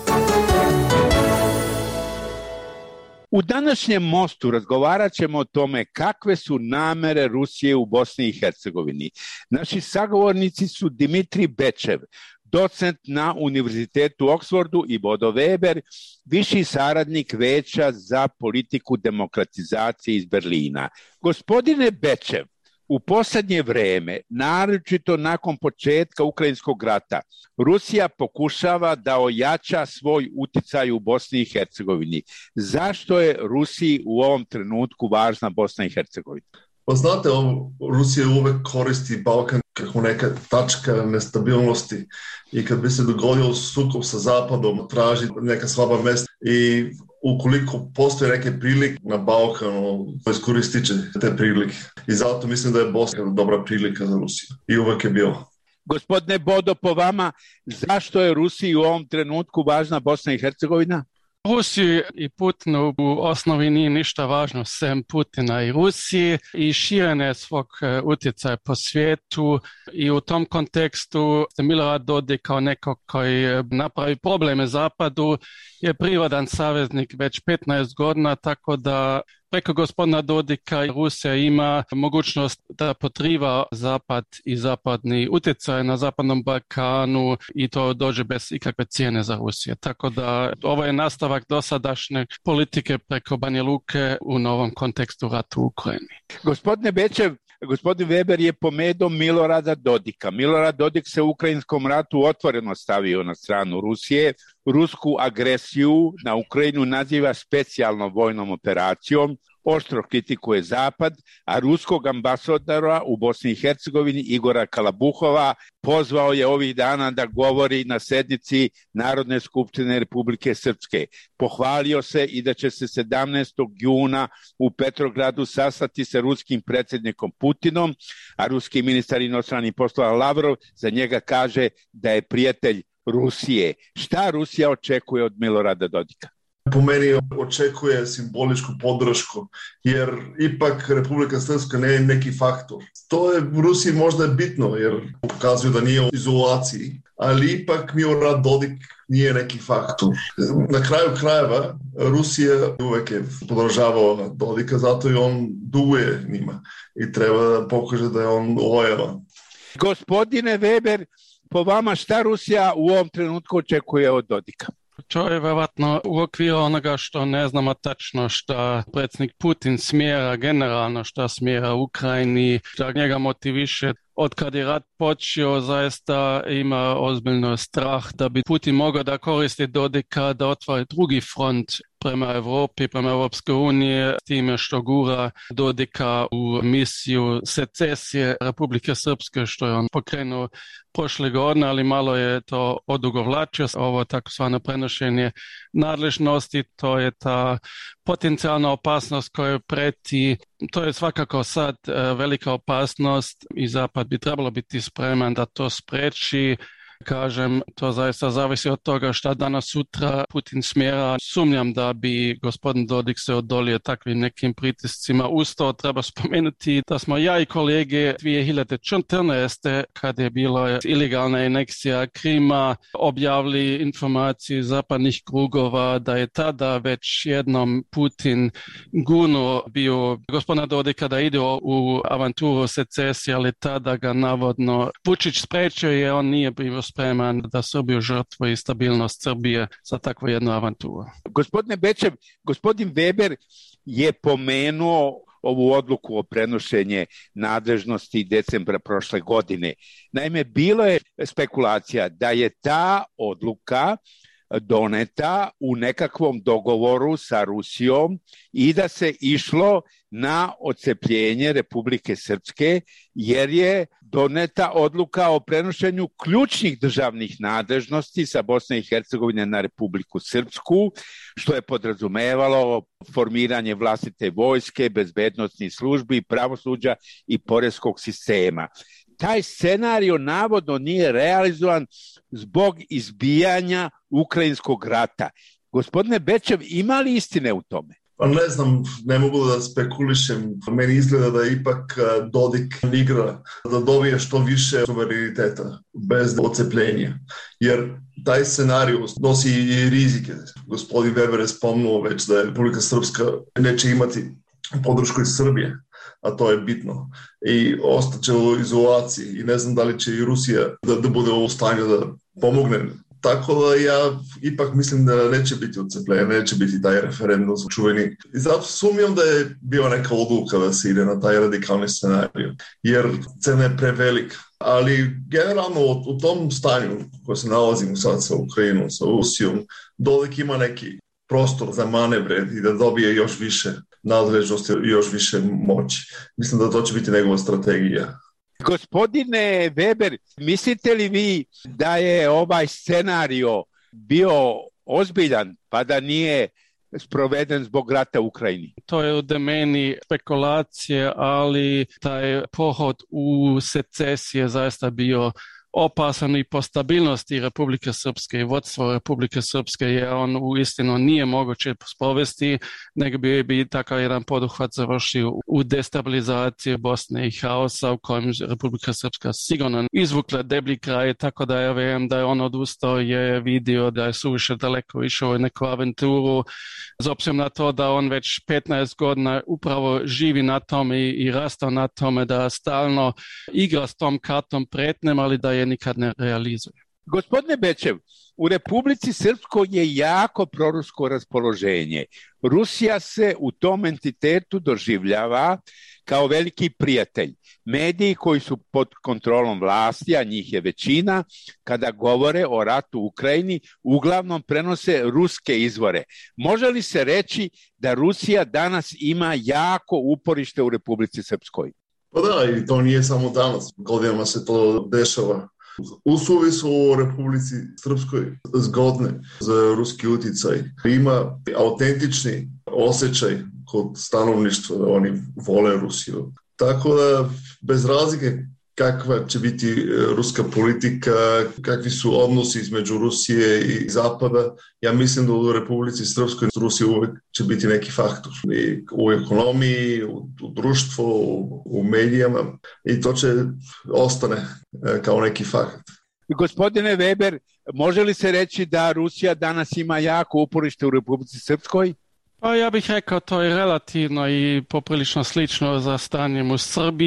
U današnjem Mostu razgovarat ćemo o tome kakve su namere Rusije u Bosni i Hercegovini. Naši sagovornici su Dimitrij Bečev, docent na Univerzitetu u Oksfordu, i Bodo Weber, viši saradnik Veća za politiku demokratizacije iz Berlina. Gospodine Bečev, u posljednje vreme, naročito nakon početka Ukrajinskog rata, Rusija pokušava da ojača svoj uticaj u Bosni i Hercegovini. Zašto je Rusiji u ovom trenutku važna Bosna i Hercegovina? Pa znate, Rusija uvek koristi Balkan kako neka tačka nestabilnosti i kad bi se dogodio sukob sa Zapadom, traži neka slaba mesta i ukoliko postoje neke prilike na Balkanu, iskoristit će te prilike. I zato mislim da je Bosna dobra prilika za Rusiju. I uvek je bilo. Gospodine Bodo, po vama, zašto je Rusiji u ovom trenutku važna Bosna i Hercegovina? Rusiji i Putinu u osnovi nije ništa važno sem Putina i Rusiji i širenje svog utjecaja po svijetu, i u tom kontekstu Milorad Dodik kao neko koji napravi probleme Zapadu je prirodan saveznik već petnaest godina, tako da preko gospodina Dodika Rusija ima mogućnost da potriva Zapad i zapadni utjecaj na Zapadnom Balkanu i to dođe bez ikakve cijene za Rusiju. Tako da ovo je nastavak dosadašnje politike preko Banja Luke u novom kontekstu ratu u Ukrajini. Gospodine Bečev, gospodin Weber je pomenuo Milorada Dodika. Milorad Dodik se u ukrajinskom ratu otvoreno stavio na stranu Rusije. Rusku agresiju na Ukrajinu naziva specijalnom vojnom operacijom, oštro kritikuje Zapad, a ruskog ambasadora u Bosni i Hercegovini Igora Kalabuhova pozvao je ovih dana da govori na sednici Narodne skupštine Republike Srpske. Pohvalio se i da će se sedamnaestog juna u Petrogradu sastati sa ruskim predsjednikom Putinom, a ruski ministar inostranih poslova Lavrov za njega kaže da je prijatelj Rusije. Šta Rusija očekuje od Milorada Dodika? Po meni očekuje simboličku podršku, jer ipak Republika Srpska ne je neki faktor. To je u Rusiji možda bitno, jer pokazuju da nije u izolaciji, ali ipak Milorad Dodik nije neki faktor. Na kraju krajeva Rusija uvek je podržavao Dodika, zato i on duguje njima i treba da pokaže da je on lojalan. Gospodine Weber, po vama šta Rusija u ovom trenutku očekuje od Dodika? To je verovatno u okviru onoga što ne znamo tačno šta predsjednik Putin smjera generalno, šta smjera Ukrajini, šta njega motiviše. Od kad je rat počeo, zaista ima ozbiljno strah da bi Putin mogao da koristi Dodika da otvori drugi front prema Evropi, prema Evropske unije, s time što gura Dodika u misiju secesije Republike Srpske, što je on pokrenuo prošle godine, ali malo je to odugovlačio. Ovo takozvano prenošenje nadležnosti, to je ta potencijalna opasnost koja preti. To je svakako sad velika opasnost i Zapad bi trebalo biti spreman da to spreči. Kažem, to zaista zavisi od toga šta danas sutra Putin smjera. Sumnjam da bi gospodin Dodik se odolio takvim nekim pritiscima. Uz to treba spomenuti da smo ja i kolege dvije hiljade četrnaeste. kad je bila ilegalna aneksija Krima, objavili informaciju zapadnih krugova da je tada već jednom Putin gurnuo bio gospodina Dodika da ide u avanturu secesije, ali tada ga navodno Vučić sprečio je, on nije bio spreman da Srbiju žrtvuje i stabilnost Srbije za takvu jednu avanturu. Gospodine Bečev, gospodin Weber je pomenuo ovu odluku o prenošenje nadležnosti decembra prošle godine. Naime, bilo je spekulacija da je ta odluka doneta u nekakvom dogovoru sa Rusijom i da se išlo na odcepljenje Republike Srpske, jer je doneta odluka o prenošenju ključnih državnih nadležnosti sa Bosne i Hercegovine na Republiku Srpsku, što je podrazumevalo formiranje vlastite vojske, bezbednosnih službi, pravosuđa i poreskog sistema. Taj scenario navodno nije realizovan zbog izbijanja ukrajinskog rata. Gospodine Bečev, ima li istine u tome? Pa ne znam, ne mogu da spekulišem. Meni izgleda da ipak Dodik igra da dobije što više suvereniteta bez odcepljenja. Jer taj scenarij nosi i rizike. Gospodin Weber je spomnuo već da je Republika Srpska neće imati podršku iz Srbije, a to je bitno. I ostaće u izolaciji i ne znam da li će i Rusija da, da bude u stanju da pomogne. Tako da ja ipak mislim da neće biti odcepljenje, neće biti taj referendum čuveni. I zato sumnjam da je bio neka odluka da se ide na taj radikalni scenarij, jer cena je prevelika. Ali generalno u tom stanju koje se nalazimo sad sa Ukrajinom, sa Rusijom, Dodik ima neki prostor za manevre i da dobije još više nadležnosti i još više moći. Mislim da to će biti njegova strategija. Gospodine Weber, mislite li vi da je ovaj scenario bio ozbiljan pa da nije sproveden zbog rata u Ukrajini? To je u domeni spekulacije, ali taj pohod u secesije zaista bio opasan i po stabilnosti Republike Srpske i vodstvo Republike Srpske, jer on u istinu nije moguće sprovesti, nego bi, bi takav jedan poduhvat završio u destabilizaciji Bosne i haosa u kojem Republika Srpska sigurno izvukla deblji kraj, tako da ja vjerujem da je on odustao, je vidio da je suviše daleko išao u neku aventuru, s obzirom na to da on već petnaest godina upravo živi na tome i, i rastao na tome da stalno igra s tom kartom pretnjem, ali da je nikad ne realizuje. Gospodine Bečev, u Republici Srpskoj je jako prorusko raspoloženje. Rusija se u tom entitetu doživljava kao veliki prijatelj. Mediji koji su pod kontrolom vlasti, a njih je većina, kada govore o ratu u Ukrajini, uglavnom prenose ruske izvore. Može li se reći da Rusija danas ima jako uporište u Republici Srpskoj? Pa da, i to nije samo danas. Godinama se to dešava. Uslovi su u Republici Srpskoj zgodne za ruski uticaj. Ima autentični osjećaj kod stanovništva da oni vole Rusiju. Tako da, bez razlike kakva će biti ruska politika, kakvi su odnosi između Rusije i Zapada, ja mislim da u Republici Srpskoj Rusija uvek će biti neki faktor. I u ekonomiji, u, u društvu, u, u medijama, i to će ostane kao neki fakt. Gospodine Weber, može li se reći da Rusija danas ima jako uporište u Republici Srpskoj? Pa ja bih rekao to je relativno i poprilično slično za stanjem u Srbiji.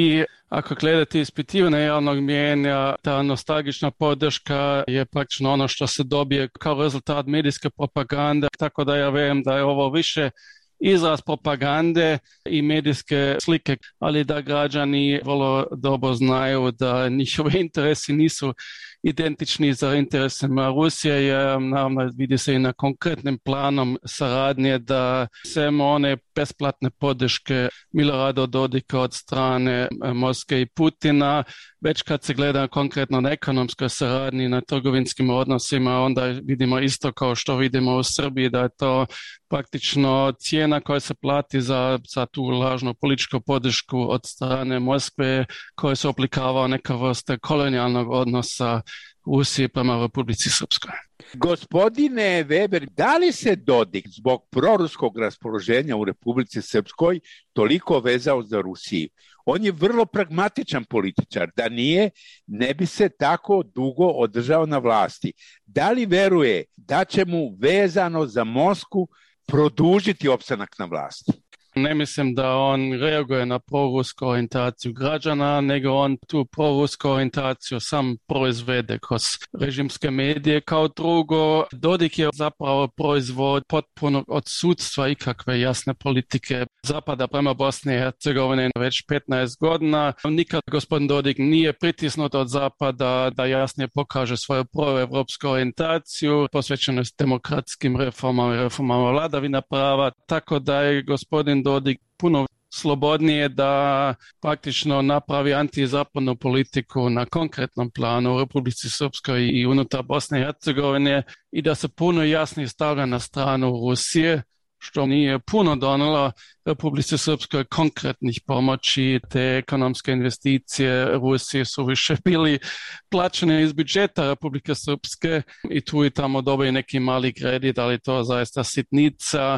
Ako gledate ispitivanje javnog mijenja, ta nostalgična podrška je praktično ono što se dobije kao rezultat medijske propagande, tako da ja vjerujem da je ovo više izraz propagande i medijske slike, ali da građani vrlo dobro znaju da njihovi interesi nisu identični za interesima Rusije, jer naravno vidi se i na konkretnim planom saradnje da samo one besplatne podrške Milorada Dodika od strane Moskve i Putina, već kad se gleda konkretno na ekonomskoj saradnji, na trgovinskim odnosima, onda vidimo isto kao što vidimo u Srbiji, da je to praktično cijena koja se plati za, za tu lažnu političku podršku od strane Moskve, koja se oblikava neka vrsta kolonijalnog odnosa Rusije prema Republici Srpskoj. Gospodine Weber, da li se Dodik zbog proruskog raspoloženja u Republici Srpskoj toliko vezao za Rusiju? On je vrlo pragmatičan političar. Da nije, ne bi se tako dugo održao na vlasti. Da li veruje da će mu vezano za Moskvu produžiti opstanak na vlasti? Ne mislim da on reaguje na prorusku orijentaciju građana, nego on tu prorusku orijentaciju sam proizvede kroz režimske medije. Kao drugo, Dodik je zapravo proizvod potpunog odsudstva ikakve jasne politike zapada prema Bosni i Hercegovini već petnaest godina. Nikad gospodin Dodik nije pritisnut od zapada da jasnije pokaže svoju proevropsku orijentaciju, posvećenost demokratskim reformama i reformama vladavina prava, tako da je gospodin Dodik puno slobodnije da praktično napravi antizapadnu politiku na konkretnom planu u Republici Srpskoj i unutar Bosne i Hercegovine i da se puno jasnije stavlja na stranu Rusije, što nije puno donelo Republici Srpskoj konkretnih pomoći. Te ekonomske investicije Rusije su više bili plaćene iz budžeta Republike Srpske i tu i tamo dobije neki mali kredit, ali to zaista sitnica.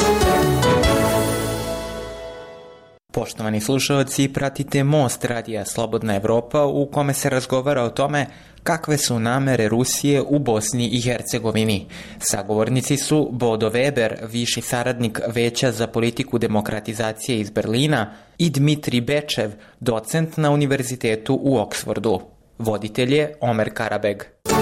Poštovani slušalci, pratite Most radija Slobodna Evropa u kome se razgovara o tome kakve su namere Rusije u Bosni i Hercegovini. Sagovornici su Bodo Weber, viši saradnik Veća za politiku demokratizacije iz Berlina, i Dmitri Bečev, docent na Univerzitetu u Oksfordu. Voditelj je Omer Karabeg.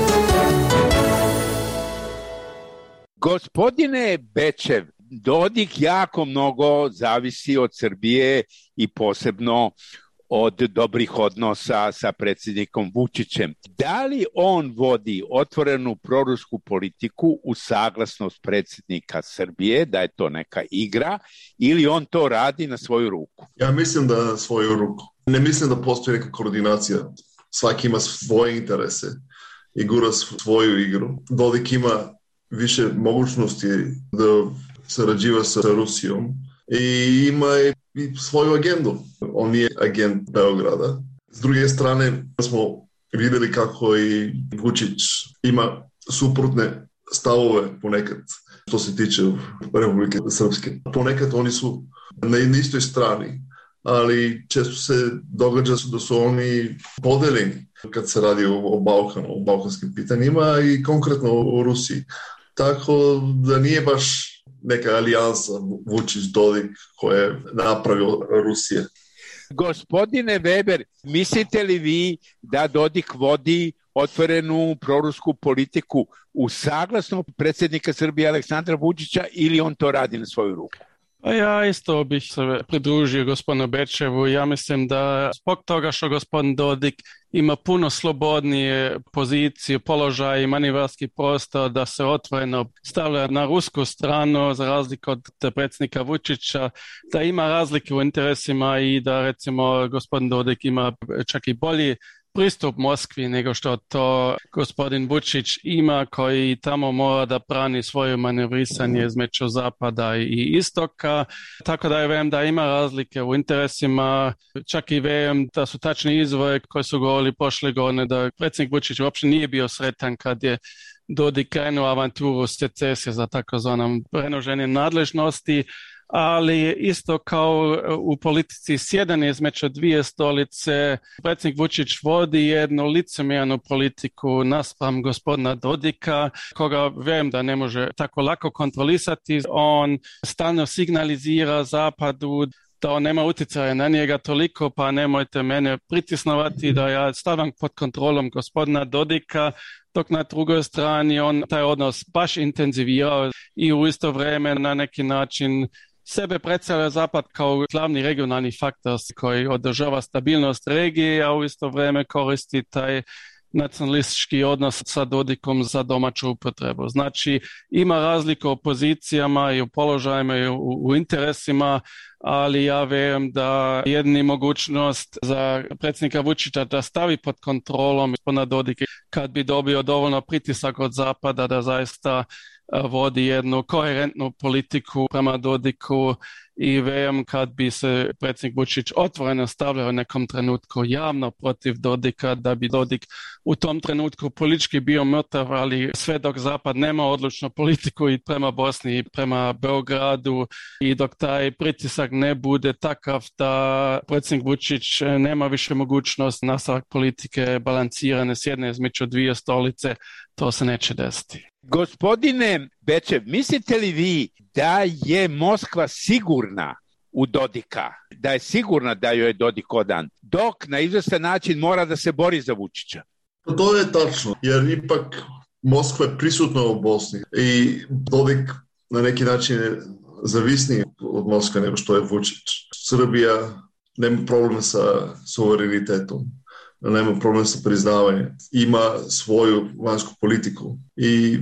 Gospodine Bečev, Dodik jako mnogo zavisi od Srbije i posebno od dobrih odnosa sa predsjednikom Vučićem. Da li on vodi otvorenu prorusku politiku u saglasnost predsjednika Srbije, da je to neka igra, ili on to radi na svoju ruku? Ja mislim da na svoju ruku. Ne mislim da postoji neka koordinacija. Svaki ima svoje interese i gura svoju igru. Dodik ima više mogućnosti da sarađiva sa Rusijom i ima i svoju agendu. On nije agent Beograda. S druge strane smo vidjeli kako i Vučić ima suprotne stavove ponekad što se tiče Republike Srpske. Ponekad oni su na istoj strani, ali često se događa da su oni podeljeni kad se radi o, o Balkanu, o balkanskim pitanjima i konkretno o Rusiji. Tako da nije baš neka alijansa Vučić-Dodik koja je napravila Rusije. Gospodine Weber, mislite li vi da Dodik vodi otvorenu prorusku politiku u saglasnost predsjednika Srbije Aleksandra Vučića ili on to radi na svoju ruku? Pa ja isto bih se pridružio gospodinu Bečevu. Ja mislim da zbog toga što gospodin Dodik ima puno slobodnije pozicije, položaj i manevarski prostor da se otvoreno stavlja na rusku stranu za razliku od predsjednika Vučića, da ima razlike u interesima i da recimo gospodin Dodik ima čak i bolji pristup Moskvi nego što to gospodin Vučić ima, koji tamo mora da brani svoje manevrisanje između zapada i istoka. Tako da ja vjerujem da ima razlike u interesima. Čak i vjerujem da su tačni izvori koji su govorili prošle godine da predsjednik Vučić uopće nije bio sretan kad je Dodik krenuo avanturu secesije za takozvanom prenoženje nadležnosti, ali isto kao u politici sjedanje između dvije stolice, predsjednik Vučić vodi jednu licemjernu politiku naspram gospodina Dodika, koga vjerujem da ne može tako lako kontrolisati. On stalno signalizira zapadu da on nema utjecaja na njega toliko, pa nemojte mene pritisnovati da ja stavim pod kontrolom gospodina Dodika, dok na drugoj strani on taj odnos baš intenzivirao i u isto vrijeme na neki način sebe predstavlja Zapad kao glavni regionalni faktor koji održava stabilnost regije, a u isto vrijeme koristi taj nacionalistički odnos sa Dodikom za domaću upotrebu. Znači, ima razlika u pozicijama i u položajima i u, u interesima, ali ja vjerujem da jedini mogućnost za predsjednika Vučića da stavi pod kontrolom gospodina Dodika kad bi dobio dovoljno pritisak od Zapada da zaista vodi jednu koherentnu politiku prema Dodiku i vjerujem kad bi se predsjednik Vučić otvoreno stavljao u nekom trenutku javno protiv Dodika, da bi Dodik u tom trenutku politički bio mrtav, ali sve dok Zapad nema odlučnu politiku i prema Bosni i prema Beogradu i dok taj pritisak ne bude takav da predsjednik Vučić nema više mogućnost nastavak politike balansirane s jedne između dvije stolice, to se neće desiti. Gospodine Bečev, mislite li vi da je Moskva sigurna u Dodika, da je sigurna da joj je Dodik odan, dok na izvestan način mora da se bori za Vučića? To je tačno, jer ipak Moskva je prisutna u Bosni i Dodik na neki način je zavisniji od Moskve nego što je Vučić. Srbija nema problem sa suverenitetom, nema problem sa priznavanjem, ima svoju vanjsku politiku i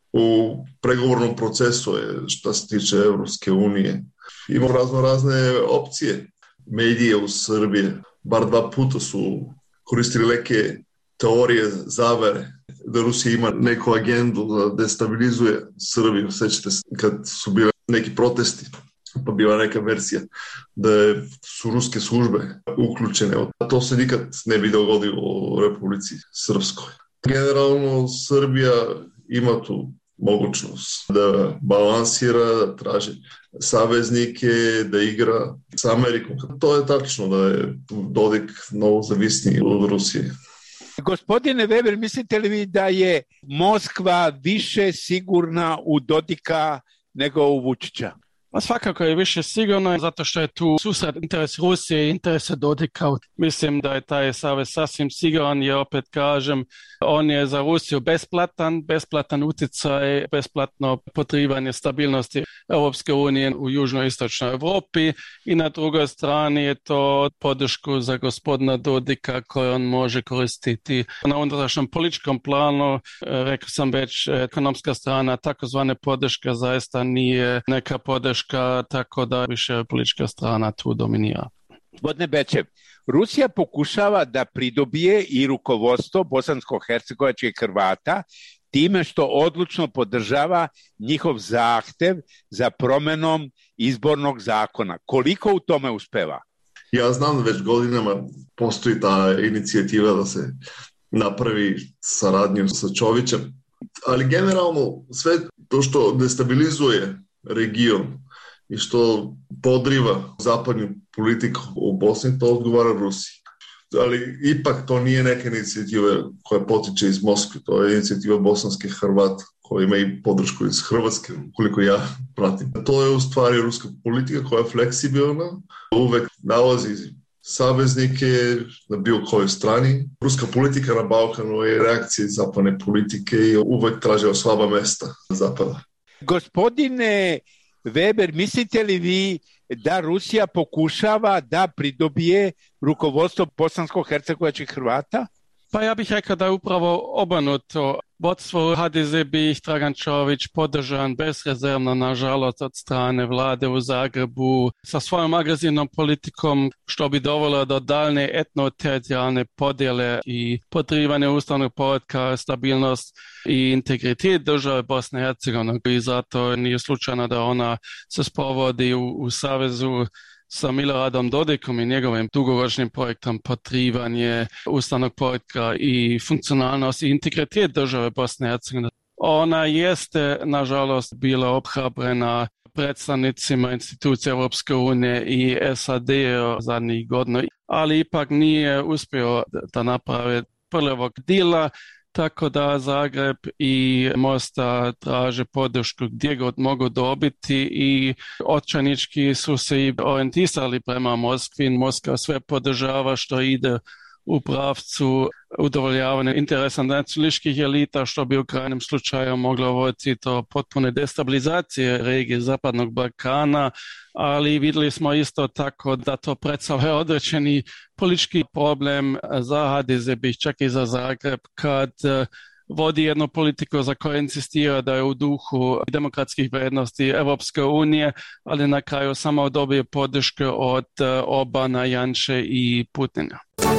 u pregovornom procesu je što se tiče Evropske unije. Ima razno razne opcije. Medije u Srbiji bar dva puta su koristili neke teorije zavere da Rusija ima neku agendu da destabilizuje Srbiju. Sećate se kad su bile neki protesti, pa bila neka verzija da su ruske službe uključene. To se nikad ne bi dogodilo u Republici Srpskoj. Generalno Srbija ima tu mogućnost da balansira, da traži saveznike, da igra s Amerikom. To je tačno da je Dodik mnogo zavisniji od Rusije. Gospodine Weber, mislite li vi da je Moskva više sigurna u Dodika nego u Vučića? Pa svakako je više sigurno, zato što je tu susret interes Rusije i interese Dodika. Mislim da je taj savez sasvim siguran, jer opet kažem, on je za Rusiju besplatan, besplatan utjecaj, besplatno potrivanje stabilnosti Europske unije u južnoj i istočnoj Europi i na drugoj strani je to podršku za gospodina Dodika koju on može koristiti na unutrašnjem političkom planu. Rekao sam već, ekonomska strana takozvane podrške zaista nije neka podrška, tako da više politička strana tu dominira. Gospodine Bečev, Rusija pokušava da pridobije i rukovodstvo bosansko-hercegovačkih Hrvata time što odlučno podržava njihov zahtev za promenom izbornog zakona. Koliko u tome uspeva? Ja znam da već godinama postoji ta inicijativa da se napravi saradnju sa Čovićem, ali generalno sve to što destabilizuje region i što podriva zapadnu politiku u Bosni, to odgovara Rusiji. Ali ipak to nije neka inicijativa koja potiče iz Moskve, to je inicijativa bosanskih Hrvata koja ima i podršku iz Hrvatske, koliko ja pratim. To je u stvari ruska politika koja je fleksibilna, uvek nalazi saveznike na bilo kojoj strani. Ruska politika na Balkanu je reakcija zapadne politike i uvek traže slaba mesta zapada. Gospodine Weber, mislite li vi da Rusija pokušava da pridobije rukovodstvo bosansko-hercegovačkih Hrvata? Pa ja bih rekao da je upravo obrnuto. Vodstvo H D Z bi ih Dragan Čović podržan bezrezervno, nažalost, od strane vlade u Zagrebu sa svojom agresivnom politikom, što bi dovelo do daljne etno-teritorijalne podjele i podrivanje ustavnog poretka, stabilnost i integritet države Bosne i Hercegovine. I zato nije slučajno da ona se sprovodi u, u savezu sa Miloradom Dodikom i njegovim dugoročnim projektom potrivanje ustavnog poretka i funkcionalnost i integritet države Bosne i Hercegovine. Ona jeste, nažalost, bila obhrabrena predstavnicima institucija Europske unije i S A D zadnjih godina, ali ipak nije uspio da napravi prljavog dila tako da Zagreb i Mostar traže podršku gdje god mogu dobiti i očajnički su se i orijentisali prema Moskvi. Moskva sve podržava što ide u pravcu udovoljavanja interesa nacionalističkih elita, što bi u krajnjem slučaju moglo voditi do potpune destabilizacije regije Zapadnog Balkana, ali vidjeli smo isto tako da to predstavlja određeni politički problem za ha de ze, čak i za Zagreb, kad vodi jednu politiku za koju insistira da je u duhu demokratskih vrijednosti Evropske unije, ali na kraju samo dobije podršku od Obana, Janše i Putina.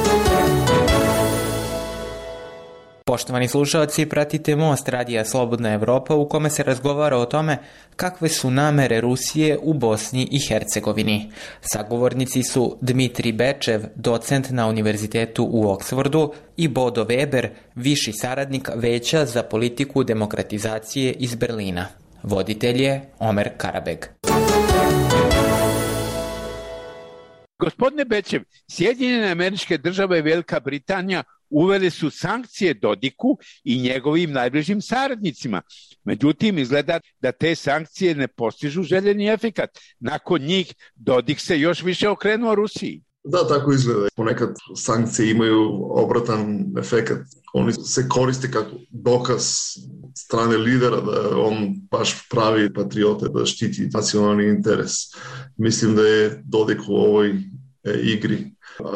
Poštovani slušalci, pratite Most radija Slobodna Evropa u kome se razgovara o tome kakve su namere Rusije u Bosni i Hercegovini. Sagovornici su Dmitri Bečev, docent na Univerzitetu u Oksfordu, i Bodo Weber, viši saradnik Veća za politiku demokratizacije iz Berlina. Voditelj je Omer Karabeg. Gospodine Bečev, Sjedinjene Američke Države i Velika Britanija uveli su sankcije Dodiku i njegovim najbližim saradnicima. Međutim, izgleda da te sankcije ne postižu željeni efekat. Nakon njih Dodik se još više okrenuo Rusiji. Da, tako izgleda. Ponekad sankcije imaju obratan efekat. Oni se koriste kao dokaz strane lidera da on baš pravi patriote, da štiti nacionalni interes. Mislim da je Dodik u ovoj e, igri.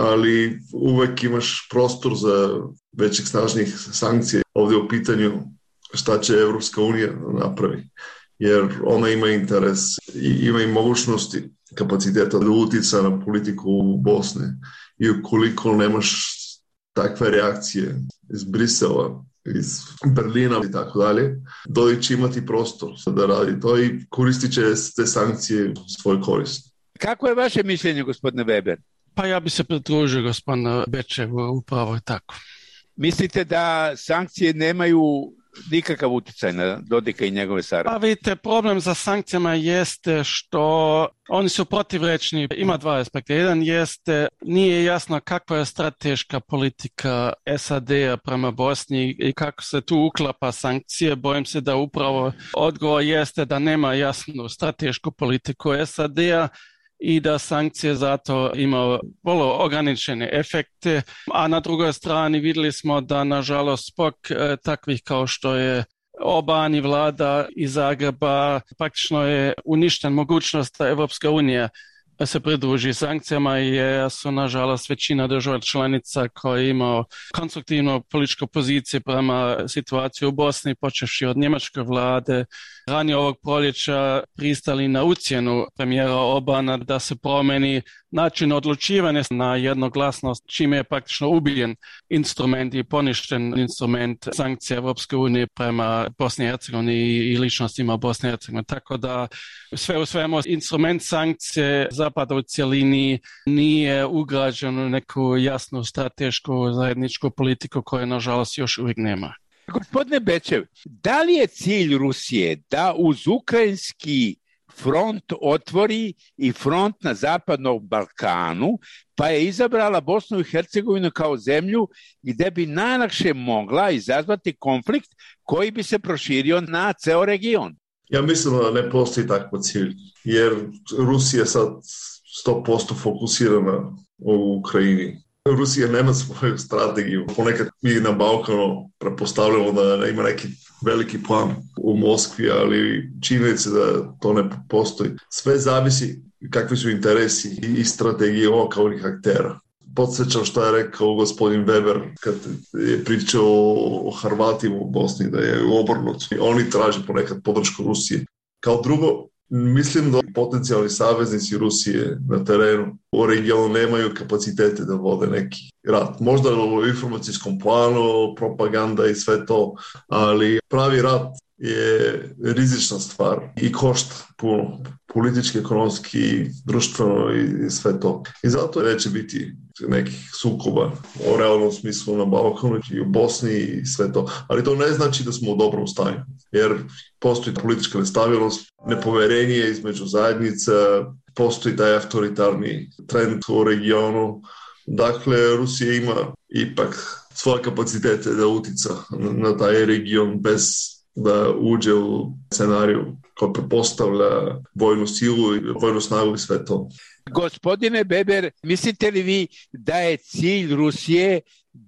Ali uvek imaš prostor za većih snažnih sankcija. Ovdje u pitanju šta će Evropska unija napravi. Jer ona ima interes i ima i mogućnosti, kapaciteta da utica na politiku u Bosne. I ukoliko nemaš takve reakcije iz Brisela, iz Berlina i tako dalje, Dodik će imati prostor da radi to i koristit će te sankcije u svoj korist. Kako je vaše mišljenje, gospodine Weber? Pa ja bi se pridružio gospodinu Bečevu, upravo je tako. Mislite da sankcije nemaju nikakav utjecaj na Dodika i njegove saradnike? Pa vidite, problem za sankcijama jeste što oni su protivrečni. Ima dva aspekta. Jedan jeste, nije jasno kakva je strateška politika es a de-a prema Bosni i kako se tu uklapa sankcije. Bojim se da upravo odgovor jeste da nema jasnu stratešku politiku es a de-a i da sankcije zato imaju vrlo ograničene efekte, a na drugoj strani vidjeli smo da nažalost zbog e, takvih kao što je Oban i vlada iz Zagreba praktično je uništen mogućnost da Evropska unija se pridruži sankcijama jer su nažalost većina država članica koji imaju konstruktivnu političku poziciju prema situaciji u Bosni, počevši od njemačke vlade, ranije ovog proljeća pristali na ucjenu premijera Obana da se promeni način odlučivanja na jednoglasnost, čime je praktično ubijen instrument i poništen instrument sankcija Evropske unije prema Bosni i Hercegovini i ličnostima Bosne i Hercegovine. Tako da sve u svemu instrument sankcije Zapada u cjelini nije ugrađen u neku jasnu stratešku zajedničku politiku koju nažalost još uvijek nema. Gospodine Bečev, da li je cilj Rusije da uz ukrajinski front otvori i front na Zapadnom Balkanu, pa je izabrala Bosnu i Hercegovinu kao zemlju gdje bi najlakše mogla izazvati konflikt koji bi se proširio na ceo region? Ja mislim da ne postoji takav cilj, jer Rusija sad sto posto fokusirana u Ukrajini. Rusija nema svoju strategiju. Ponekad mi na Balkanu prepostavljamo da ima neki veliki plan u Moskvi, ali činjenica da to ne postoji. Sve zavisi kakvi su interesi i strategije lokalnih aktera. Podsjećam što je rekao gospodin Weber kad je pričao o Hrvatima u Bosni, da je obrnuto. Oni traže ponekad podršku Rusije. Kao drugo, mislim da potencijalni saveznici Rusije na terenu u regionu nemaju kapacitete da vode neki rat. Možda u informacijskom planu, propaganda i sve to, ali pravi rat je rizična stvar i košta puno, politički, ekonomski, društveno i sve to. I zato neće biti nekih sukoba o realnom smislu na Balkanu i u Bosni i sve to. Ali to ne znači da smo u dobrom stanju, jer postoji politička nestabilnost, nepoverenje između zajednica, postoji taj autoritarni trend u regionu. Dakle, Rusija ima ipak svoje kapacitete da utica na taj region bez da uđe u scenariju koji prepostavlja vojnu silu i vojnu snagu i sve to. Gospodine Weber, mislite li vi da je cilj Rusije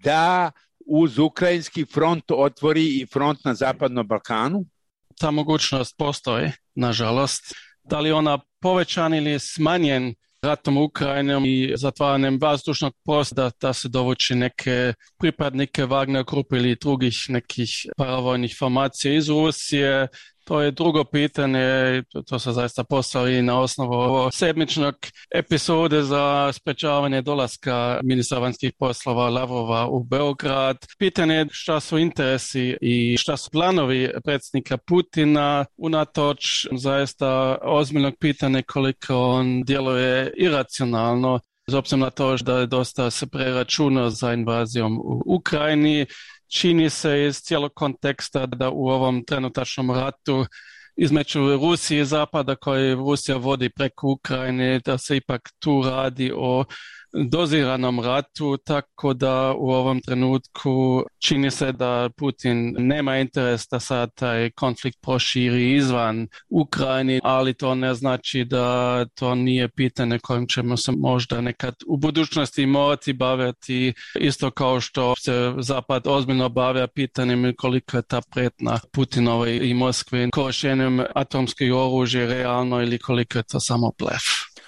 da uz ukrajinski front otvori i front na Zapadnom Balkanu? Ta mogućnost postoji, nažalost. Da li ona povećan ili smanjen ratom Ukrajinom i zatvaranjem vazdušnog prostora da se dovuči neke pripadnike Wagner grupe ili drugih nekih paravojnih formacija iz Rusije. To je drugo pitanje, to se zaista postavi na osnovu sedmičnog epizode za sprečavanje dolaska ministra vanjskih poslova Lavrova u Beograd. Pitanje je šta su interesi i šta su planovi predsjednika Putina, unatoč zaista ozbiljnog pitanja koliko on djeluje iracionalno, s obzirom na to da je dosta se preračunao za invazijom u Ukrajini. Čini se iz cijelog konteksta da u ovom trenutačnom ratu između Rusije i Zapada koji Rusija vodi preko Ukrajine, da se ipak tu radi o doziranom ratu, tako da u ovom trenutku čini se da Putin nema interes da sad taj konflikt proširi izvan Ukrajine, ali to ne znači da to nije pitanje kojim ćemo se možda nekad u budućnosti morati baviti, isto kao što se Zapad ozbiljno bavlja pitanjem koliko je ta pretnja Putinove i Moskve korištenjem atomskih oružja realno ili koliko je to samo blef.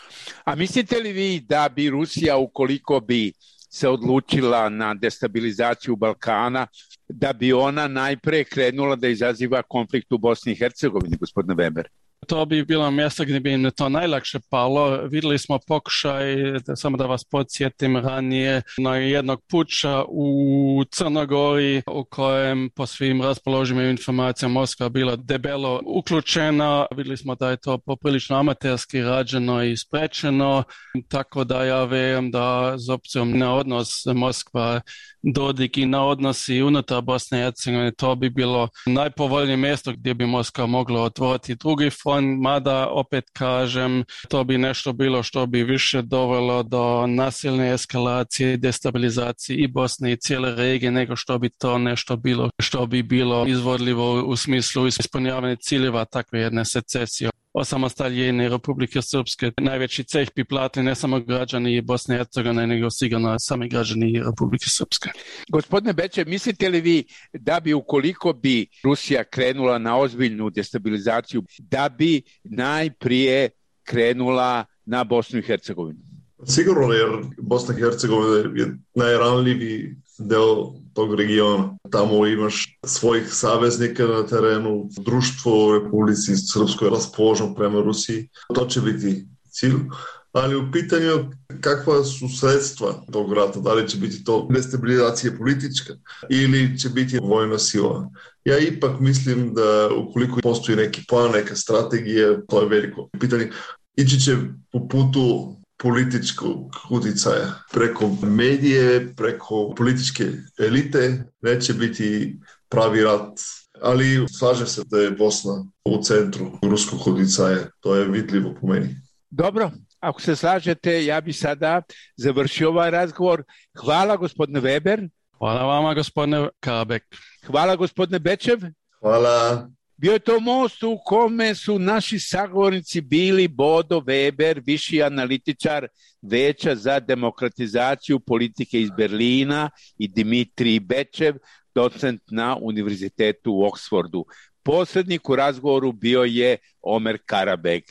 A mislite li vi da bi Rusija, ukoliko bi se odlučila na destabilizaciju Balkana, da bi ona najpre krenula da izaziva konflikt u Bosni i Hercegovini, gospodine Weber? To bi bilo mjesto gdje bi im to najlakše palo. Vidjeli smo pokušaj, da, samo da vas podsjetim, ranije na jednog puča u Crnogori u kojem po svim raspoloživim informacijama Moskva bila debelo uključena. Vidjeli smo da je to poprilično amaterski rađeno i sprečeno, tako da ja vjerujem da s obzirom na odnos Moskva Dodik i na odnosi unutar Bosne i Hercegovine to bi bilo najpovoljnije mjesto gdje bi Moskva mogla otvoriti drugi front, mada opet kažem to bi nešto bilo što bi više dovelo do nasilne eskalacije i destabilizacije i Bosne i cijele regije nego što bi to nešto bilo što bi bilo izvodljivo u smislu ispunjavanja ciljeva takve jedne secesije. Osamostaljenje Republike Srpske najveći ceh bi platili ne samo građani Bosne i Hercegovine, nego sigurno sami građani Republike Srpske. Gospodine Beče, mislite li vi da bi ukoliko bi Rusija krenula na ozbiljnu destabilizaciju, da bi najprije krenula na Bosnu i Hercegovinu? Sigurno, jer Bosna i Hercegovina je najranljiviji deo tog regiona. Tamo imaš svojih saveznika na terenu, društvo u Republici Srpskoj raspoloženo prema Rusiji. To će biti cilj. Ali u pitanju kakva su sredstva tog rata, da li će biti to destabilizacija politička ili će biti vojna sila. Ja ipak mislim da ukoliko postoji neki plan, neka strategija, to je veliko pitanje. Ići će po putu političkog utjecaja preko medije, preko političke elite, neće biti pravi rat. Ali slažem se da je Bosna u centru ruskog utjecaja, to je vidljivo po meni. Dobro, ako se slažete, ja bi sada završio ovaj razgovor. Hvala gospodine Weber. Hvala vama gospodine Kabek. Hvala gospodine Bečev. Hvala. Bio je to most u kome su naši sagovornici bili Bodo Weber, viši analitičar Veća za demokratizaciju politike iz Berlina, i Dimitrij Bečev, docent na Univerzitetu u Oksfordu. Posrednik u razgovoru bio je Omer Karabek.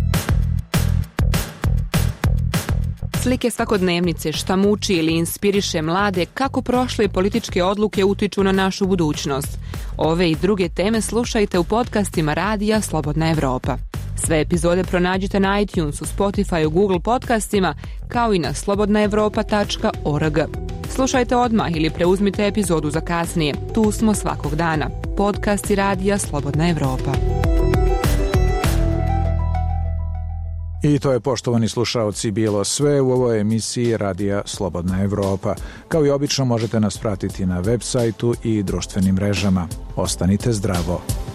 Slike svakodnevnice, šta muči ili inspiriše mlade, kako prošle političke odluke utiču na našu budućnost. Ove i druge teme slušajte u podcastima Radija Slobodna Evropa. Sve epizode pronađite na iTunesu, Spotifyu, Google podcastima, kao i na slobodna evropa tačka org. Slušajte odmah ili preuzmite epizodu za kasnije. Tu smo svakog dana. Podcasti Radija Slobodna Evropa. I to je, poštovani slušaoci, bilo sve u ovoj emisiji Radija Slobodna Evropa. Kao i obično možete nas pratiti na web sajtu i društvenim mrežama. Ostanite zdravo.